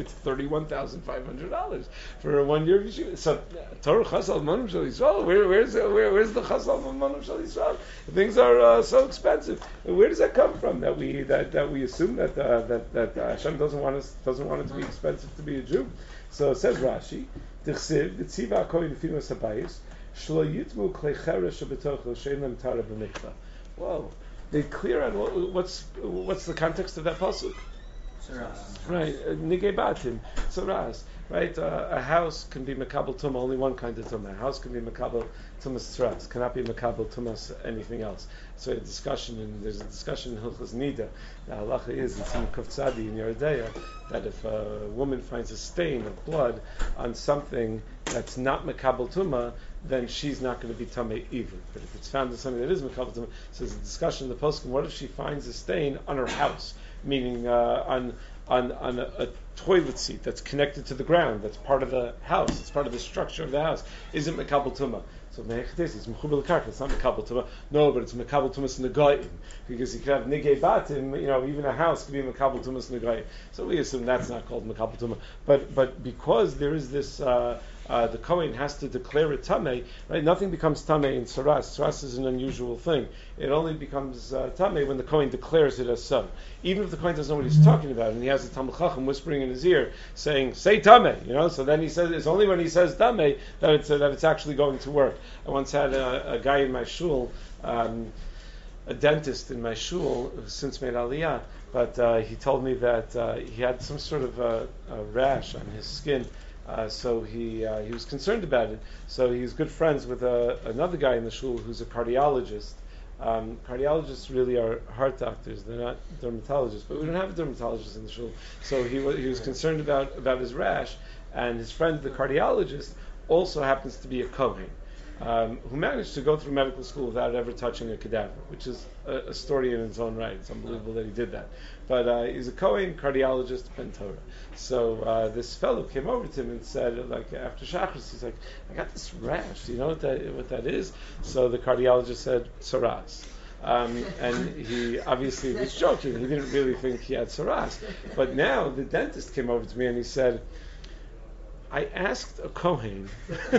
$31,500 for a 1 year of yeshiva. So Torah Chasal Manom Shel Yisrael, where's the Chasal Manom Shel Yisrael? Things are so expensive. Where does that come from? That we assume that Hashem doesn't want it to be expensive to be a Jew. So it says Rashi, T'chsiv T'tziva Akoyin Finos Habayis Shlo Yitmu Klei Cheresh Shebetocho Shein Lem Tara B'Mikvah. Whoa. They clear on what's the context of that pasuk.
Saras.
Right, nigei batim, saras. Right, a house can be mekabel tumah, only one kind of tumah. A house can be mekabel tumas saras, cannot be mekabel tumas anything else. So there's a discussion in Hilchos Nida. The halacha is it's in Kuf Tzadi in Yeridea that if a woman finds a stain of blood on something that's not mekabel tumah, then she's not going to be tamei either. But if it's found in something that is mekabel tumah, so there's a discussion in the poskim. What if she finds a stain on her house, meaning on a toilet seat that's connected to the ground, that's part of the house, it's part of the structure of the house? Is it mekabel tumah? So it's mechubel karka. It's not mekabel tumah. No, but it's mekabel tumas negayim, because you could have nigei batim. Even a house could be mekabel tumas negayim. So we assume that's not called mekabel tumah. But because there is this, the Kohen has to declare it tamei. Right? Nothing becomes tamei in saras. Saras is an unusual thing. It only becomes tamei when the Kohen declares it as so. Even if the Kohen doesn't know what he's talking about, and he has the Talmud Chacham whispering in his ear, saying "Say tamei," So then he says it's only when he says tamei that it's actually going to work. I once had a guy in my shul, a dentist in my shul, who's since made aliyah, but he told me that he had some sort of a rash on his skin, so he was concerned about it. So he's good friends with another guy in the shul who's a cardiologist. Cardiologists really are heart doctors; they're not dermatologists. But we don't have a dermatologist in the shul, so he was concerned about his rash, and his friend, the cardiologist, also happens to be a Kohen. who managed to go through medical school without ever touching a cadaver, which is a story in its own right. It's unbelievable that he did that. But he's a Kohen cardiologist, Ben Torah. So this fellow came over to him and said, like after Shachris, he's like, I got this rash. Do you know what that is? So the cardiologist said, psoras. And he obviously was joking. He didn't really think he had psoras. But now the dentist came over to me and he said, I asked a Kohen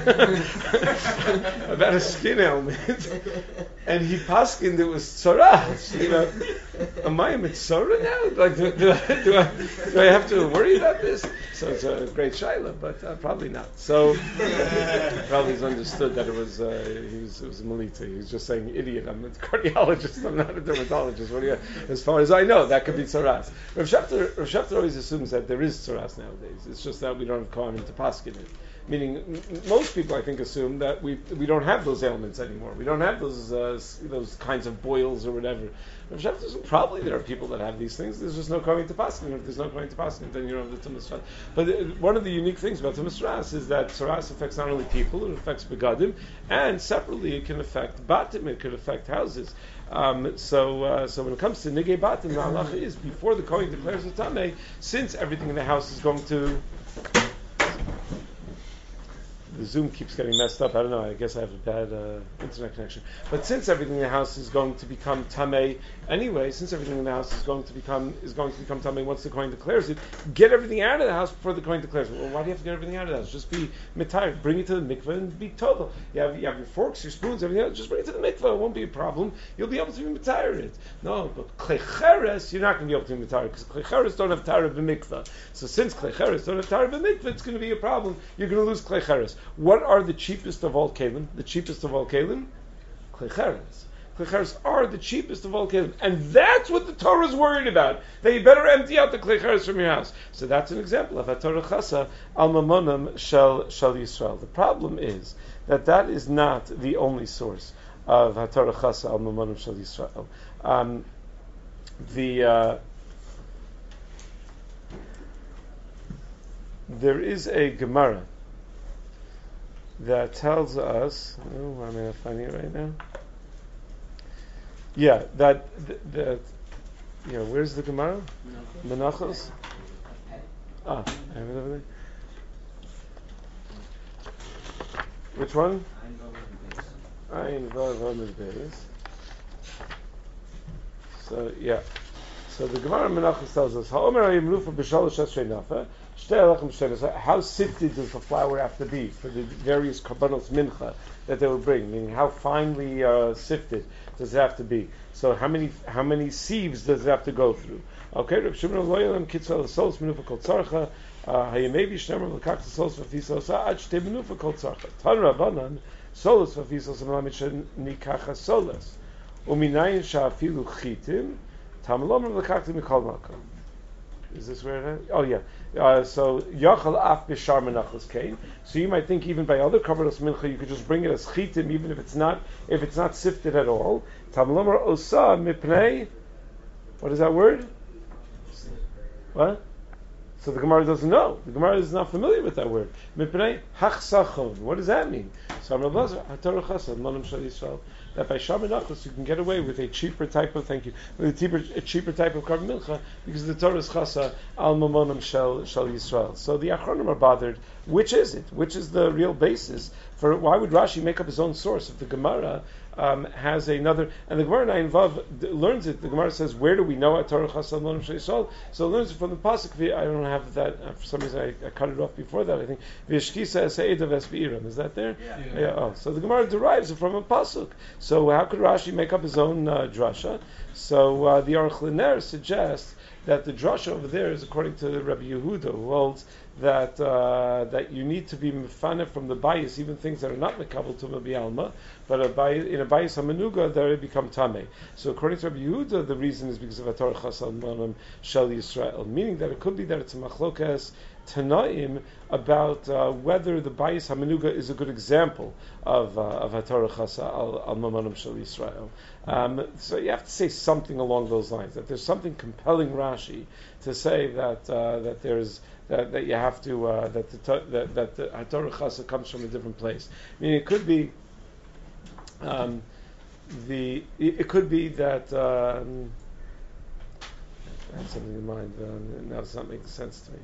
about a skin ailment, and he paskined it was psoras. Am I a mitzvah now? Like, do I have to worry about this? So it's a great shaila, but probably not. So probably he's understood that it was a melita. He was just saying, idiot, I'm a cardiologist, I'm not a dermatologist. As far as I know, that could be psoras. Rav Shafter always assumes that there is psoras nowadays. It's just that we don't have Kohanim to paskin it. Meaning, most people, I think, assume that we don't have those ailments anymore. We don't have those kinds of boils or whatever. Rav Shafter says, probably there are people that have these things. There's just no Kohen to paskin. If there's no Kohen to paskin, then you don't have the Tumas Ras. But one of the unique things about Tumas Ras is that Tsaras affects not only people, it affects begadim, and separately it can affect batim, it can affect houses. So when it comes to nigei batim, the halacha is before the Kohen declares a tamei, since everything in the house is going to. The Zoom keeps getting messed up. I don't know. I guess I have a bad internet connection. But since everything in the house is going to become tamei anyway, since everything in the house is going to become tamei once the Kohen declares it, get everything out of the house before the Kohen declares it. Well, why do you have to get everything out of the house? Just be mitayr. Bring it to the mikveh and be total. You have your forks, your spoons, everything else. Just bring it to the mikveh. It won't be a problem. You'll be able to be mitayr it. No, but klecheres, you're not going to be able to be mitayr because klecheres don't have tara b'mikveh. So since klecheres don't have tara b'mikveh, it's going to be a problem. You're going to lose klecheres. What are the cheapest of all kelim? The cheapest of all kelim? Klecheres. Klecheres are the cheapest of all kelim. And that's what the Torah is worried about. That you better empty out the klecheres from your house. So that's an example of HaTorah Chasa al mamonam shel Yisrael. The problem is that is not the only source of HaTorah Chasa al mamonam shel Yisrael. There is a Gemara that tells us, I'm going to find it right now. Yeah, where's the Gemara? Menachos? I have it over there. Which one? Ayin Vav Amud Beis. So, yeah. So the Gemara Menachos tells us, Ha'omer Hayim Lufa B'Shalosh Esrei Nafa. How sifted does the flour have to be for the various karbanos mincha that they would bring? Meaning, how finely sifted does it have to be? So, how many sieves does it have to go through? Okay, Reb Shimon Loyalam Kitzvel Solos Menufa Kol Tzarcha Hayemevi Shnemer Lekach Solos Vafisos Ad Shtei Menufa Kol Tzarcha Tan Rabbanan Solos Vafisos Melamit Nikacha Solos Uminayin Sha'afilu Chitim Tamalomer Lekachtim Mikol Makom. Is this where it is? Oh yeah. So Yachal Af Bishar Menachos Kain. So you might think even by other Karbanos Mincha you could just bring it as chitim even if it's not sifted at all. Tamlomer Osa Mipnei. What is that word? What? So the Gemara doesn't know. The Gemara is not familiar with that word. Mipnei Hachsachon. What does that mean? So Amar Blazer HaTorah Chasad Manam Shal Yisrael. That by Shar Menachos you can get away with a cheaper type of a cheaper type of Karban Milcha because the Torah is Chasa al Mamonam Shel Yisrael. So the Achronim are bothered. Which is it? Which is the real basis for why would Rashi make up his own source if the Gemara has another? And the Gemara in Vav learns it. The Gemara says, "Where do we know at Torah Chasa al Mamonam Shel Yisrael?" So it learns it from the pasuk. I don't have that for some reason. I cut it off before that. I think V'yishkisa Eseidav Esbeiram. Is that there? Yeah. Oh, so the Gemara derives it from a pasuk. So how could Rashi make up his own drasha? So the Aruch LaNer suggests that the drasha over there is according to Rabbi Yehuda, who holds that you need to be mefaneh from the bayis, even things that are not mekabel to Alma, but in a bayis hamenuga they become tamei. So according to Rabbi Yehuda, the reason is because of Torah Chasal Manam Shel Yisrael, meaning that it could be that it's a machlokas Tanaim about whether the bayis hamenuga is a good example of Torah Chasa al Mamonam Shel Yisrael. So you have to say something along those lines. That there's something compelling Rashi to say that you have to that the Torah Chasa comes from a different place. I mean, it could be It could be that I had something in mind. Now it's not making sense to me.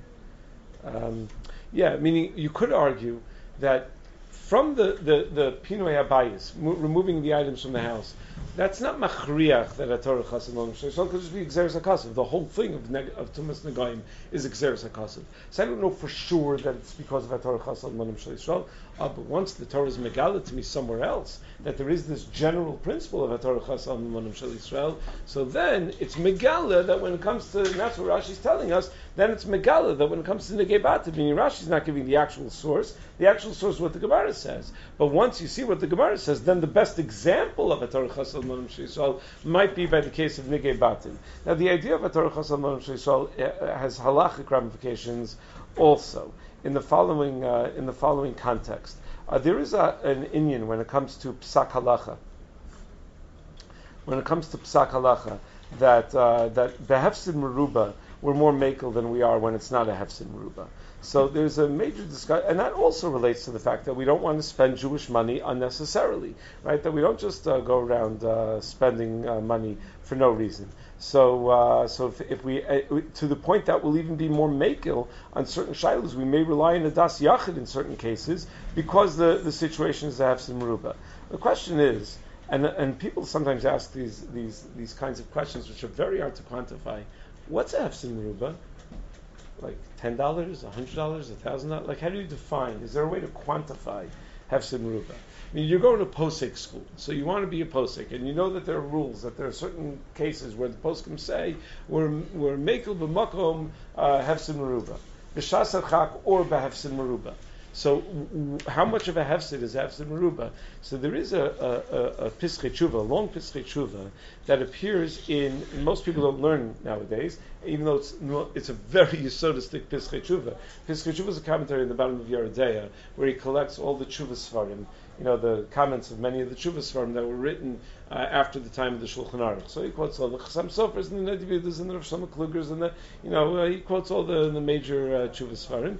Meaning you could argue that from the Pinoi Abayis, removing the items from the house, that's not machriach that a Torah Chassid Lo Nefesh Yisrael could just be Gzeres HaKasav. The whole thing of Tumas Negayim is Gzeres HaKasav. So I don't know for sure that it's because of a Torah Chassid Lo Nefesh Yisrael. But once the Torah is megala to me somewhere else, that there is this general principle of a Torah Chassid Lo Nefesh Yisrael, so then it's megala that when it comes to, and that's what Rashi's telling us, then it's megala that when it comes to Negei Batim, meaning Rashi's not giving the actual source is what the Gemara says. But once you see what the Gemara says, then the best example of a Torah Chassid Lo Nefesh Yisrael might be by the case of Negei Batim. Now the idea of a Torah Chassid Lo Nefesh Yisrael has halachic ramifications also in the following context. There is an inyan when it comes to psak halacha. When it comes to psak halacha, that behefsid meruba we're more makel than we are when it's not a hefsid meruba. So there's a major discussion, and that also relates to the fact that we don't want to spend Jewish money unnecessarily, right? That we don't just go around spending money for no reason. So if we to the point that we'll even be more makel on certain shilos, we may rely on a das yachid in certain cases because the situation is a hefsid meruba. The question is, and people sometimes ask these kinds of questions which are very hard to quantify. What's a hefsid meruba? Like $10, $100, $1,000? Like how do you define? Is there a way to quantify hefsid meruba? I mean, you're going to posek school, so you want to be a posek, and you know that there are rules, that there are certain cases where the poskim say we're mekel b'makom hefsid meruba, b'shas chak or b'hefsid meruba. So, how much of a hefsid is hefsid meruba? So there is a piskei tshuva, a long piskei tshuva that appears in most people don't learn nowadays, even though it's a very yesodistic piskei tshuva. Piskei tshuva is a commentary in the bottom of Yeridea where he collects all the tshuva svarim, the comments of many of the tshuva svarim that were written after the time of the Shulchan Aruch. So he quotes all the Chassam Sofers and the Nedividas and the Rav Shlomo Klugers and he quotes all the major tshuva svarim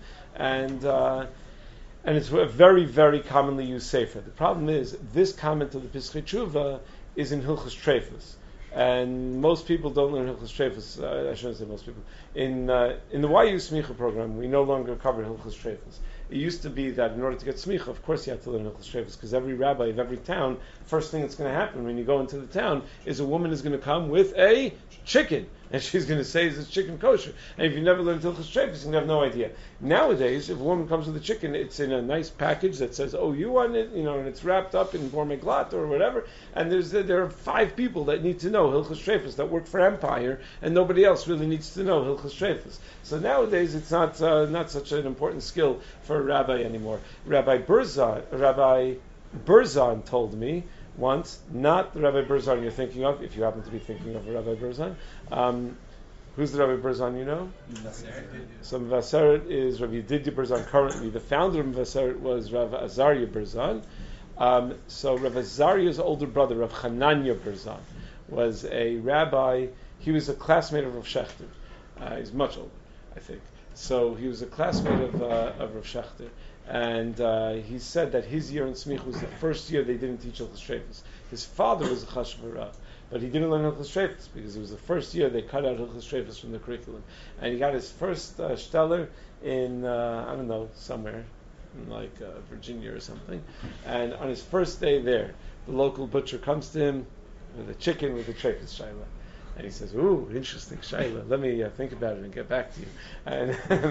and it's a very, very commonly used sefer. The problem is, this comment of the Piskei Tshuva is in Hilchos Treifos. And most people don't learn Hilchos Treifos. I shouldn't say most people. In the YU Smicha program, we no longer cover Hilchos Treifos. It used to be that in order to get Smicha, of course you have to learn Hilchos Treifos, because every rabbi of every town, first thing that's going to happen when you go into the town is a woman is going to come with a chicken. And she's going to say, is this chicken kosher? And if you never learned Hilchos Treifos, you have no idea. Nowadays, if a woman comes with a chicken, it's in a nice package that says, oh, you want it, and it's wrapped up in gourmet glat or whatever. And there are 5 people that need to know Hilchos Treifos that work for Empire, and nobody else really needs to know Hilchos Treifos. So nowadays, it's not such an important skill for a rabbi anymore. Rabbi Berzon told me once, not the Rabbi Berzon you're thinking of, if you happen to be thinking of a Rabbi Berzon. Who's the Rabbi Berzon you know? So Mevaseret is Rabbi Yedidya Berzon currently. The founder of Mevaseret was Rabbi Azariah Berzon. So Rabbi Azariah's older brother, Rav Chananya Berzon, was a rabbi. He was a classmate of Rav Shechter. He's much older, I think. So he was a classmate of Rav Shechter. And he said that his year in Smicha was the first year they didn't teach Hilchos Treifos. His father was a Chashuv Rav, but he didn't learn Hilchos Treifos because it was the first year they cut out Hilchos Treifos from the curriculum. And he got his first shteller in, somewhere in like Virginia or something. And on his first day there, the local butcher comes to him with a chicken with a Treifos shaila. And he says, "Ooh, interesting, Shaila. Let me think about it and get back to you." And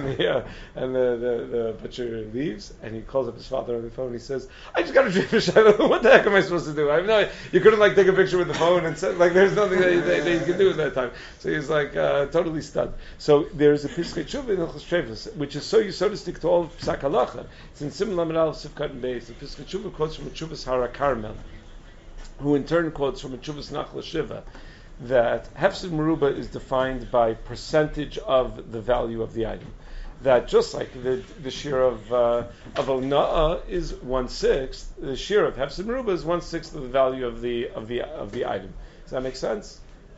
the butcher leaves, and he calls up his father on the phone. And he says, "I just got a drink for Shaila. What the heck am I supposed to do? I have no. You couldn't take a picture with the phone and say, there's nothing that you can do at that time." So he's totally stunned. So there's a Piskei Tshuva in Hilchos Treifos, which is so yesodistic to all Psak Halacha. It's in Simon Lamed Aleph Sivkat and Beis. The Piskei Tshuva quotes from a Tshuvas Hara Carmel, who in turn quotes from a Tshuvas Nachla Shiva, that hefsid meruba is defined by percentage of the value of the item. That just like the shear of ona'ah is 1/6, the shear of hefsid meruba is 1/6 of the value of the item. Does that make sense?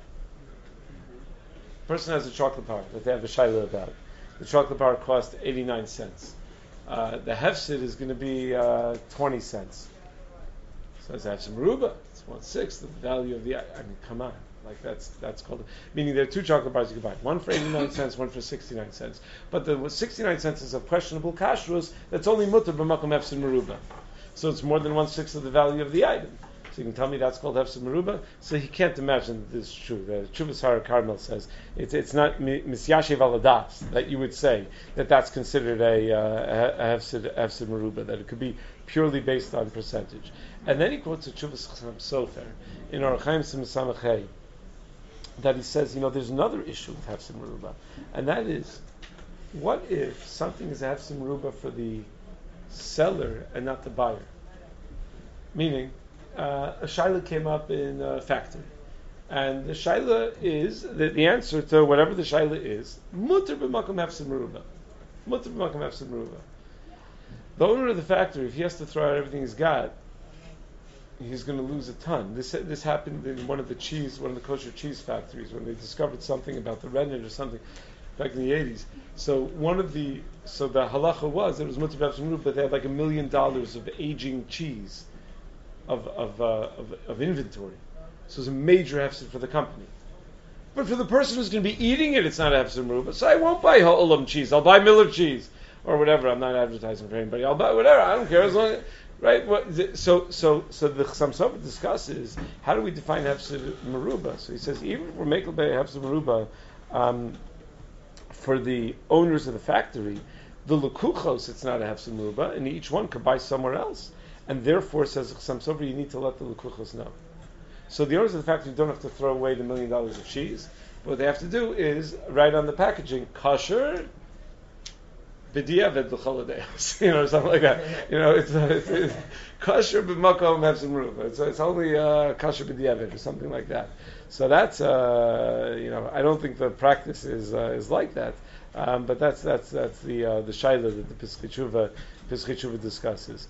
Person has a chocolate bar that they have a shayla about. The chocolate bar cost 89 cents. The hefsid is going to be 20 cents. So it's Hefsim Meruba. It's 1/6 of the value of the item. I mean, come on. Like that's called, meaning there are two chocolate bars you can buy. One for 89 cents, one for 69 cents. But the 69 cents is of questionable kashrus, that's only mutter b'makom Hefsim Meruba. So it's more than 1/6 of the value of the item. So you can tell me that's called Hefsim Meruba? So he can't imagine that this is true. The Chuvas Hara Carmel says it's not misyashev aladas that you would say that's considered a Hefsim Meruba, that it could be purely based on percentage. And then he quotes a Chuvas Chassam Sofer in Orach Chaim Simsamachei that he says, there's another issue with Hefsim Meruba, and that is, what if something is a Hefsim Meruba for the seller and not the buyer? Meaning, a shaila came up in a factory, and the shaila is the answer to whatever the shaila is mutter b'makom Hefsim Meruba. Mutter b'makom Hefsim Meruba. The owner of the factory, if he has to throw out everything he's got, he's going to lose a ton. This happened in one of the kosher cheese factories when they discovered something about the rennet or something back in the 80s. So the halacha was it was mutter b'Hefsim Meruba, but they had like $1 million of aging cheese of inventory. So it's a major hefsid for the company. But for the person who's going to be eating it, it's not a hefsid meruba. So I won't buy Ha'olam cheese. I'll buy Miller cheese or whatever. I'm not advertising for anybody. I'll buy whatever. I don't care as long as, right? So the Chassam Sofer discusses how do we define hefsid meruba. So he says even if we're making a hefsid meruba for the owners of the factory, the lekuchos it's not a hefsid meruba, and each one could buy somewhere else. And therefore, says Chassam Sofer, you need to let the lekuchos know. So the owners of the factory don't have to throw away the $1 million of cheese. What they have to do is write on the packaging, kosher, b'diavad l'choladeos, something like that. It's kosher b'makom Hefsim Meruba. It's only kosher b'diavad or something like that. So that's I don't think the practice is like that. But that's the shaila that the Pischei Tshuva discusses.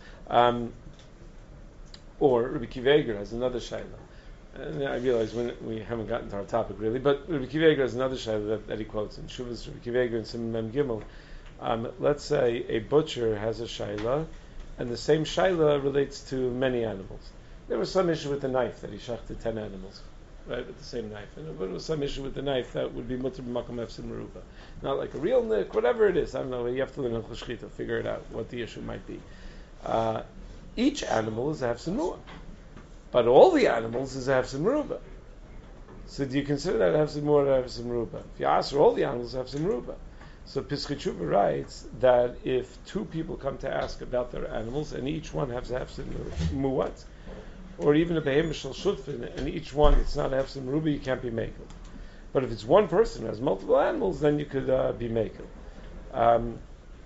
Or Rabbi Akiva Eiger has another shaila. And I realize we haven't gotten to our topic really, but Rabbi Akiva Eiger has another shaila that he quotes in Shuvas Rabbi Akiva Eiger in Simon Mem Gimel. Let's say a butcher has a shaila, and the same shaila relates to many animals. There was some issue with the knife that he shachted 10 animals, right, with the same knife. But there was some issue with the knife that would be mutter b'makom Hefsim Meruba. Not like a real nick, whatever it is. I don't know. You have to learn Hilchos Shechita, figure it out, what the issue might be. Each animal is a Hefsim Meruba, but all the animals is a Hefsim Meruba. So do you consider that a Hefsim Meruba or a Hefsim Meruba? If you ask for all the animals, a Hefsim Meruba. So Pischei Tshuva writes that if two people come to ask about their animals and each one has a Hefsim Meruba, or even a Behemoth Shel Shutfin, and each one it's not a Hefsim Meruba, you can't be Mekel. But if it's one person who has multiple animals, then you could be Mekel.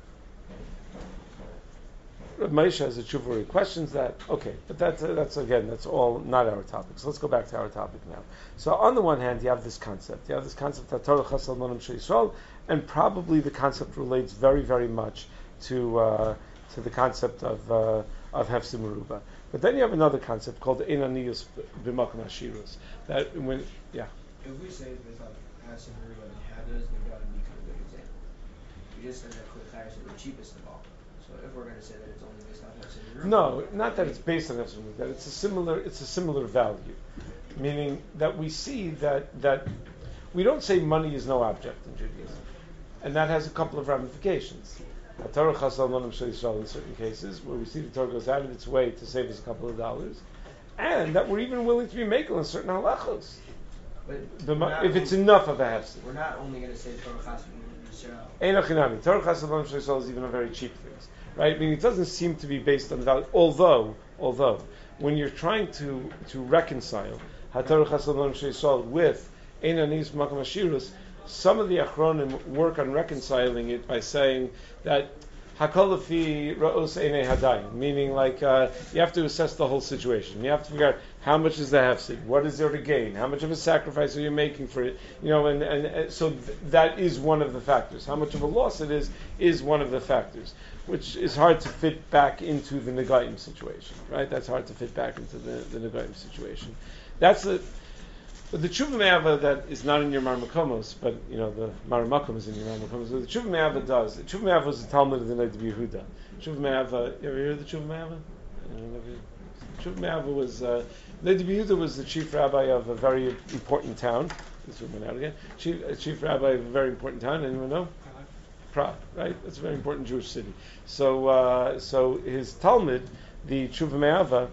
Moshe has a tshuva where he questions that. Okay, but that's all not our topic. So let's go back to our topic now. So on the one hand, you have this concept. You have this concept that Torah Chasal Monim Shel Yisrael, and probably the concept relates very, very much to the concept of Hefsim Meruba. But then you have another concept called Ein Aniyus B'Makom Ashirus. That when
If we say without Hefsim Meruba, then how does the God become a good example? We just said that Kol Chayes is the cheapest of all. So if we're going to say that it's only based on Hefsim Meruba,
no, not that it's based on Hefsim Meruba. That it's a similar value, meaning that we see that we don't say money is no object in Judaism, and that has a couple of ramifications. Torah Chasal Monim Shel Yisrael in certain cases, where we see the Torah goes out of its way to save us a couple of dollars, and that we're even willing to be makel in certain halachos. If it's enough of a hefsed.
We're not only going to say Torah Chasal Monim Shel Yisrael.
Ein achinami. Torah Chasal Monim Shel Yisrael is even a very cheap thing, right? I mean, it doesn't seem to be based on value. Although, when you're trying to reconcile HaTorah Chasal Monim Shel Yisrael with Ein Aniyus B'Makom Ashirus, some of the Achronim work on reconciling it by saying that Hakol Lefi Ra'os Einei Hadayim, meaning like you have to assess the whole situation. You have to figure out how much is the hefsid, what is there to gain, how much of a sacrifice are you making for it, and so that is one of the factors. How much of a loss it is one of the factors, which is hard to fit back into the Negaim situation, right? That's hard to fit back into the Negaim situation. But the Tshuva Me'ava that is not in your Marmakomos, but the Marmakom is in your Marmakomos. What the Tshuva Me'ava does, the Tshuva Me'ava was the Talmud of the Noda B'Yehuda. Tshuva Me'ava, you ever hear of the Tshuva Me'ava? Tshuva Me'ava was, Ned Yehuda was the chief rabbi of a very important town. This would went out again. Chief rabbi of a very important town. Anyone know? Prague, right? That's a very important Jewish city. So his Talmud, the Tshuva Me'ava,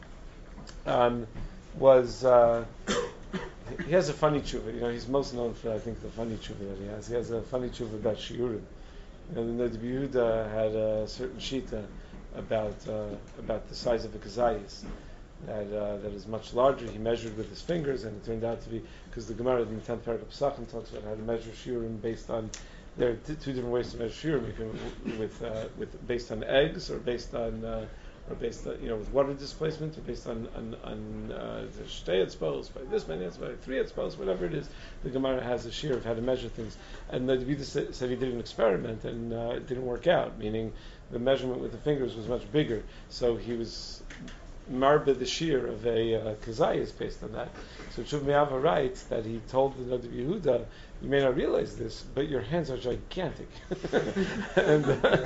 was he has a funny tshuva. He's most known for, I think, the funny tshuva that he has. He has a funny tshuva about shiurim. The Ned Yehuda had a certain shita about the size of a kazayis that is much larger. He measured with his fingers, and it turned out to be, because the Gemara in the 10th paragraph of Pesachim talks about how to measure shiurim based on. There are two different ways to measure shiurim. You can with based on eggs, or based on with water displacement, or based on the shtei exposed by this many by 3 exposed, whatever it is. The Gemara has a shiur of how to measure things, and the David said he did an experiment and it didn't work out. Meaning the measurement with the fingers was much bigger, so he was marba the shiur of a kazayis based on that. So Tshuva Me'ava writes that he told the Ned Yehuda, you may not realize this, but your hands are gigantic, and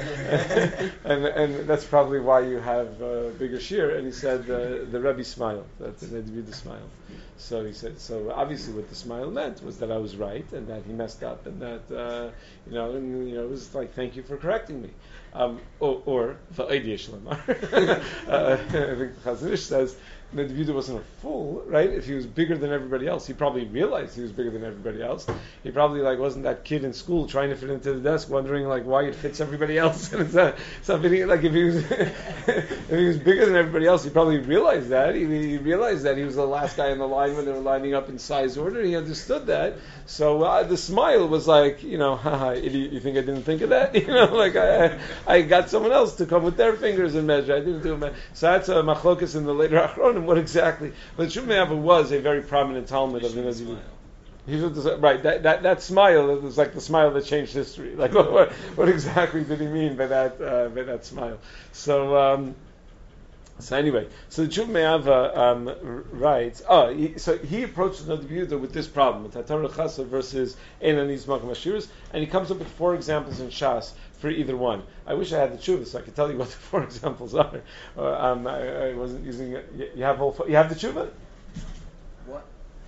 that's probably why you have bigger shiur. And he said the Rebbe smiled. That the Ned Yehuda smiled. So he said. So obviously, what the smile meant was that I was right and that he messed up, and that it was like, thank you for correcting me. Or va'idiyah shlemar. I think Chazon Ish says Ned Yehuda wasn't a fool, right? If he was bigger than everybody else, he probably realized he was bigger than everybody else. He probably wasn't that kid in school trying to fit into the desk, wondering why it fits everybody else. And it's not fitting. If he was if he was bigger than everybody else, he probably realized that. He realized that he was the last guy in the line when they were lining up in size order. He understood that. So the smile was haha, idiot, you think I didn't think of that? I got someone else to come with their fingers and measure. I didn't do it. So that's a machlokas in the later achronim. What exactly? But Tshuva Me'ava was a very prominent Talmud of the Ned Yehuda. Right, that smile was like the smile that changed history. What exactly did he mean by that smile? So anyway, so the Tshuva Me'ava writes. So he approached the Ned Yehuda with this problem, with Hatorah Chasa versus Ein Ani Yismachim Ashiros, and he comes up with 4 examples in Shas for either one. I wish I had the tshuva so I could tell you what the 4 examples are. I wasn't using it. You have the tshuva?
What?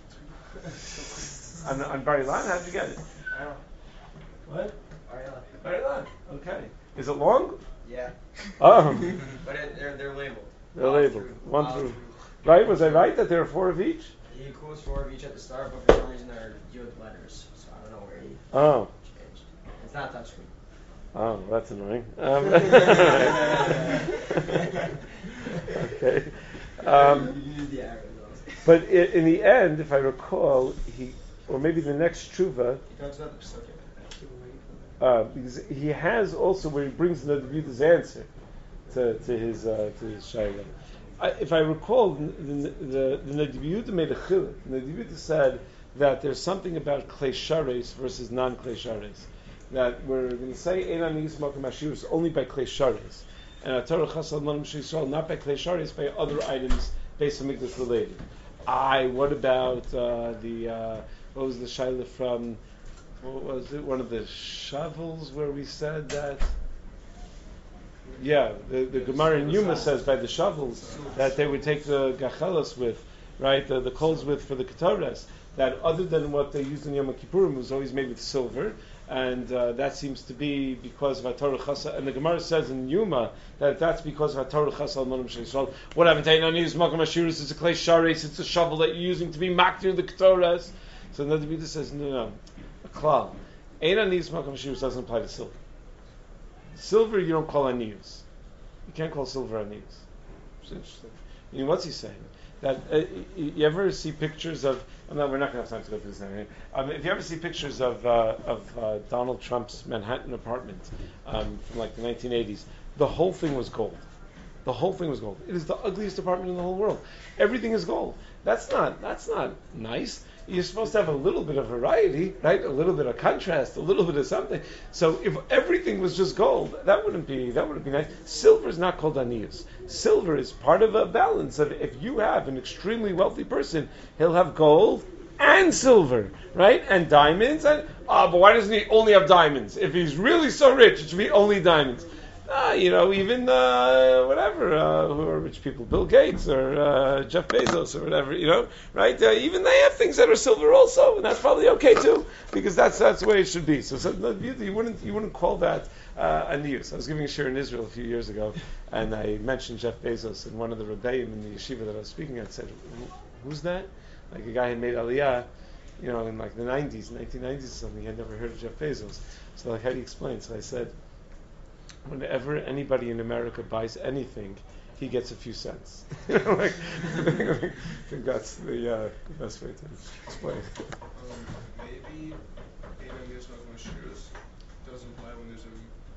on Bar Ilan? How did you get it? What?
Bar
Ilan. Okay. Is it long?
Yeah.
Oh.
But they're labeled.
They're labeled. 1 through. Right? Was I right that there are 4 of each?
He quotes 4 of each at the start, but for some reason they're Yud letters, so I don't know where he changed. It's not touchscreen.
Oh, that's annoying. Okay. But in the end, if I recall, or maybe the next tshuva,
he talks about the
because he has also where he brings the Ned Yehuda's answer to his shayla. If I recall, the Ned Yehuda made a chiluk. The Ned Yehuda said that there's something about klei shares versus non-klei shares. That we're going to say Ein Ani Yismachim Ashiros only by klei shares, and Torah Chasal Manom Yisrael not by klei shares, by other items based on Mikdash related. What about what was the shayla from? What was it? One of the shovels where we said that. Yeah, the Gemara in Yuma says by the shovels that they would take the gachelas with, right? The coals with for the ketores. That other than what they used in Yom Kippurim was always made with silver. And that seems to be because of HaTorah Chasa. And the Gemara says in Yuma that that's because of HaTorah Chasa al Manom Sheisrael. What happened to Ein Ani Yismachim Ashiros? It's a klei shares. It's a shovel that you're using to be maktir the ketores. So the Ned Yehuda says no. A klal. Ein Ani Yismachim Ashiros doesn't apply to silver. Silver you don't call aniyus. You can't call silver aniyus. It's interesting. What's he saying? That you ever see pictures of? We're not going to have time to go through this anyway. If you ever see pictures of Donald Trump's Manhattan apartment from the 1980s, the whole thing was gold. The whole thing was gold. It is the ugliest apartment in the whole world. Everything is gold. That's not nice. You're supposed to have a little bit of variety, right? A little bit of contrast, a little bit of something. So if everything was just gold, that wouldn't be nice. Silver is not called aniyus. Silver is part of a balance of if you have an extremely wealthy person, he'll have gold and silver, right? And diamonds. But why doesn't he only have diamonds? If he's really so rich, it should be only diamonds. Even whatever, who are rich people, Bill Gates or Jeff Bezos or whatever, right? Even they have things that are silver also, and that's probably okay too, because that's the way it should be. So you wouldn't call that a news. I was giving a shir in Israel a few years ago, and I mentioned Jeff Bezos, and one of the rebbeim in the yeshiva that I was speaking at said, "Who's that?" Like a guy had made Aliyah, in like the 1990s or something. He had never heard of Jeff Bezos. So like, how do you explain? So I said, whenever anybody in America buys anything, he gets a few cents. I think that's the best way to explain.
Maybe Adam gets off my shoes doesn't apply when there's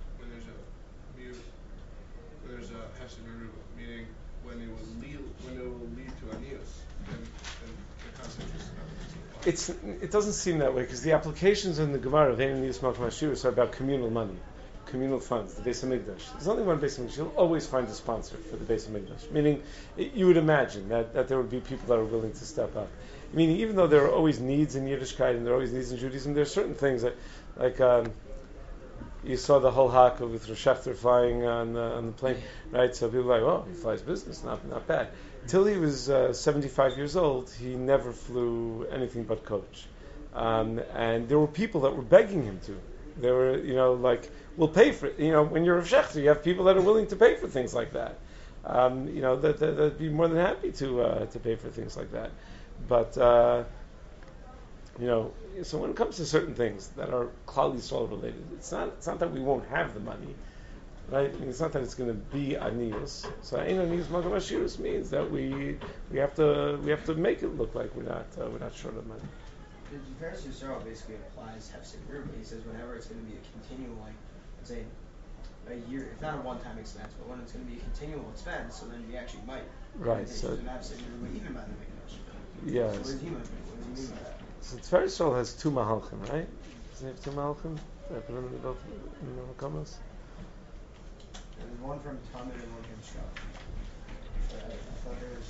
a hesed meruba, meaning when it will lead to a news, then the concept just doesn't apply.
It doesn't seem that way because the applications in the Gemara of Ein Niyus Malkum Hashirus are about communal money. Communal funds, the Beis Hamikdash. There's only one Beis Hamikdash. You'll always find a sponsor for the Beis Hamikdash. Meaning, you would imagine that there would be people that are willing to step up. Meaning, even though there are always needs in Yiddishkeit and there are always needs in Judaism, there are certain things that, like you saw the whole haka with Rosh Hashanah flying on the plane, right? So people are like, oh, he flies business, not bad. Till he was 75 years old, he never flew anything but coach. And there were people that were begging him to. They were, we'll pay for it. When you're a shechter, you have people that are willing to pay for things like that. That'd be more than happy to pay for things like that. But so when it comes to certain things that are Klal Yisrael related, it's not that we won't have the money, right? It's not that it's going to be aniyus. So ein aniyus magam ashirus means that we have to make it look like we're not short of money.
The Tiferes Yisrael basically applies Hefsed Meruba. He says whenever it's going to be a continual, let's say, a year, it's not a one-time expense, but when it's going to be a continual expense, so then we actually might.
Right. So
an Hefsed Meruba even by the Mikdash.
Yeah.
So what does he mean by that?
So Tiferes Yisrael has two mahalchim, right? Doesn't he have two mahalchim? I put them in the Mahalchamos.
There's one from Talmud and one from Shach. I thought there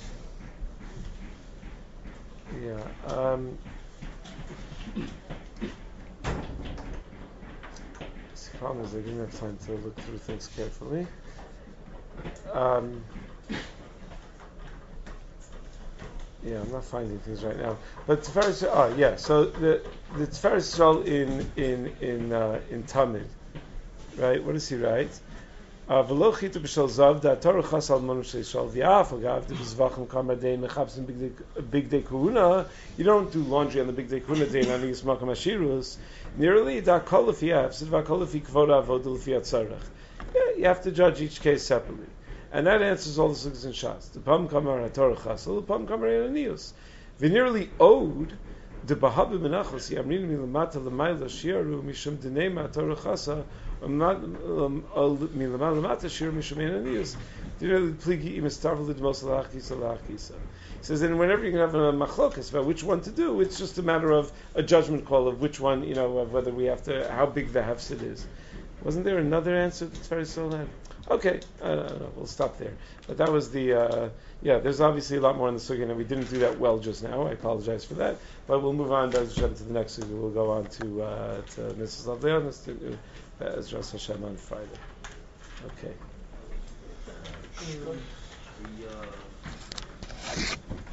was.
Yeah. The problem is I didn't have time to look through things carefully. I'm not finding things right now. But Tiferes, so the Tiferes Yisrael in Talmud, right? What does he write? You don't do laundry on the big day kahuna day on Aniyus Malkum Hashirus. Nearly da kolof yafsid va kolof kvoda avoda lefi atzarech. You have to judge each case separately, and that answers all the sugyas in Shas. The pam kamar haTorah chasal, the pam kamar Aniyus. Venerally owed the bahabi menachos yamrin milamata l'mayla shiaru mishum dinei ma'Torah chasa. He says, and whenever you can have a machlokas about which one to do, it's just a matter of a judgment call of which one, of whether we have to, how big the hefsid is. Wasn't there another answer that Tiferes Yisrael had? Okay, we'll stop there. But that was the, there's obviously a lot more on the sugya, and we didn't do that well just now. I apologize for that. But we'll move on to the next sugya. We'll go on to Mrs. Lavleonis, as Rosh Hashem on Friday. Okay.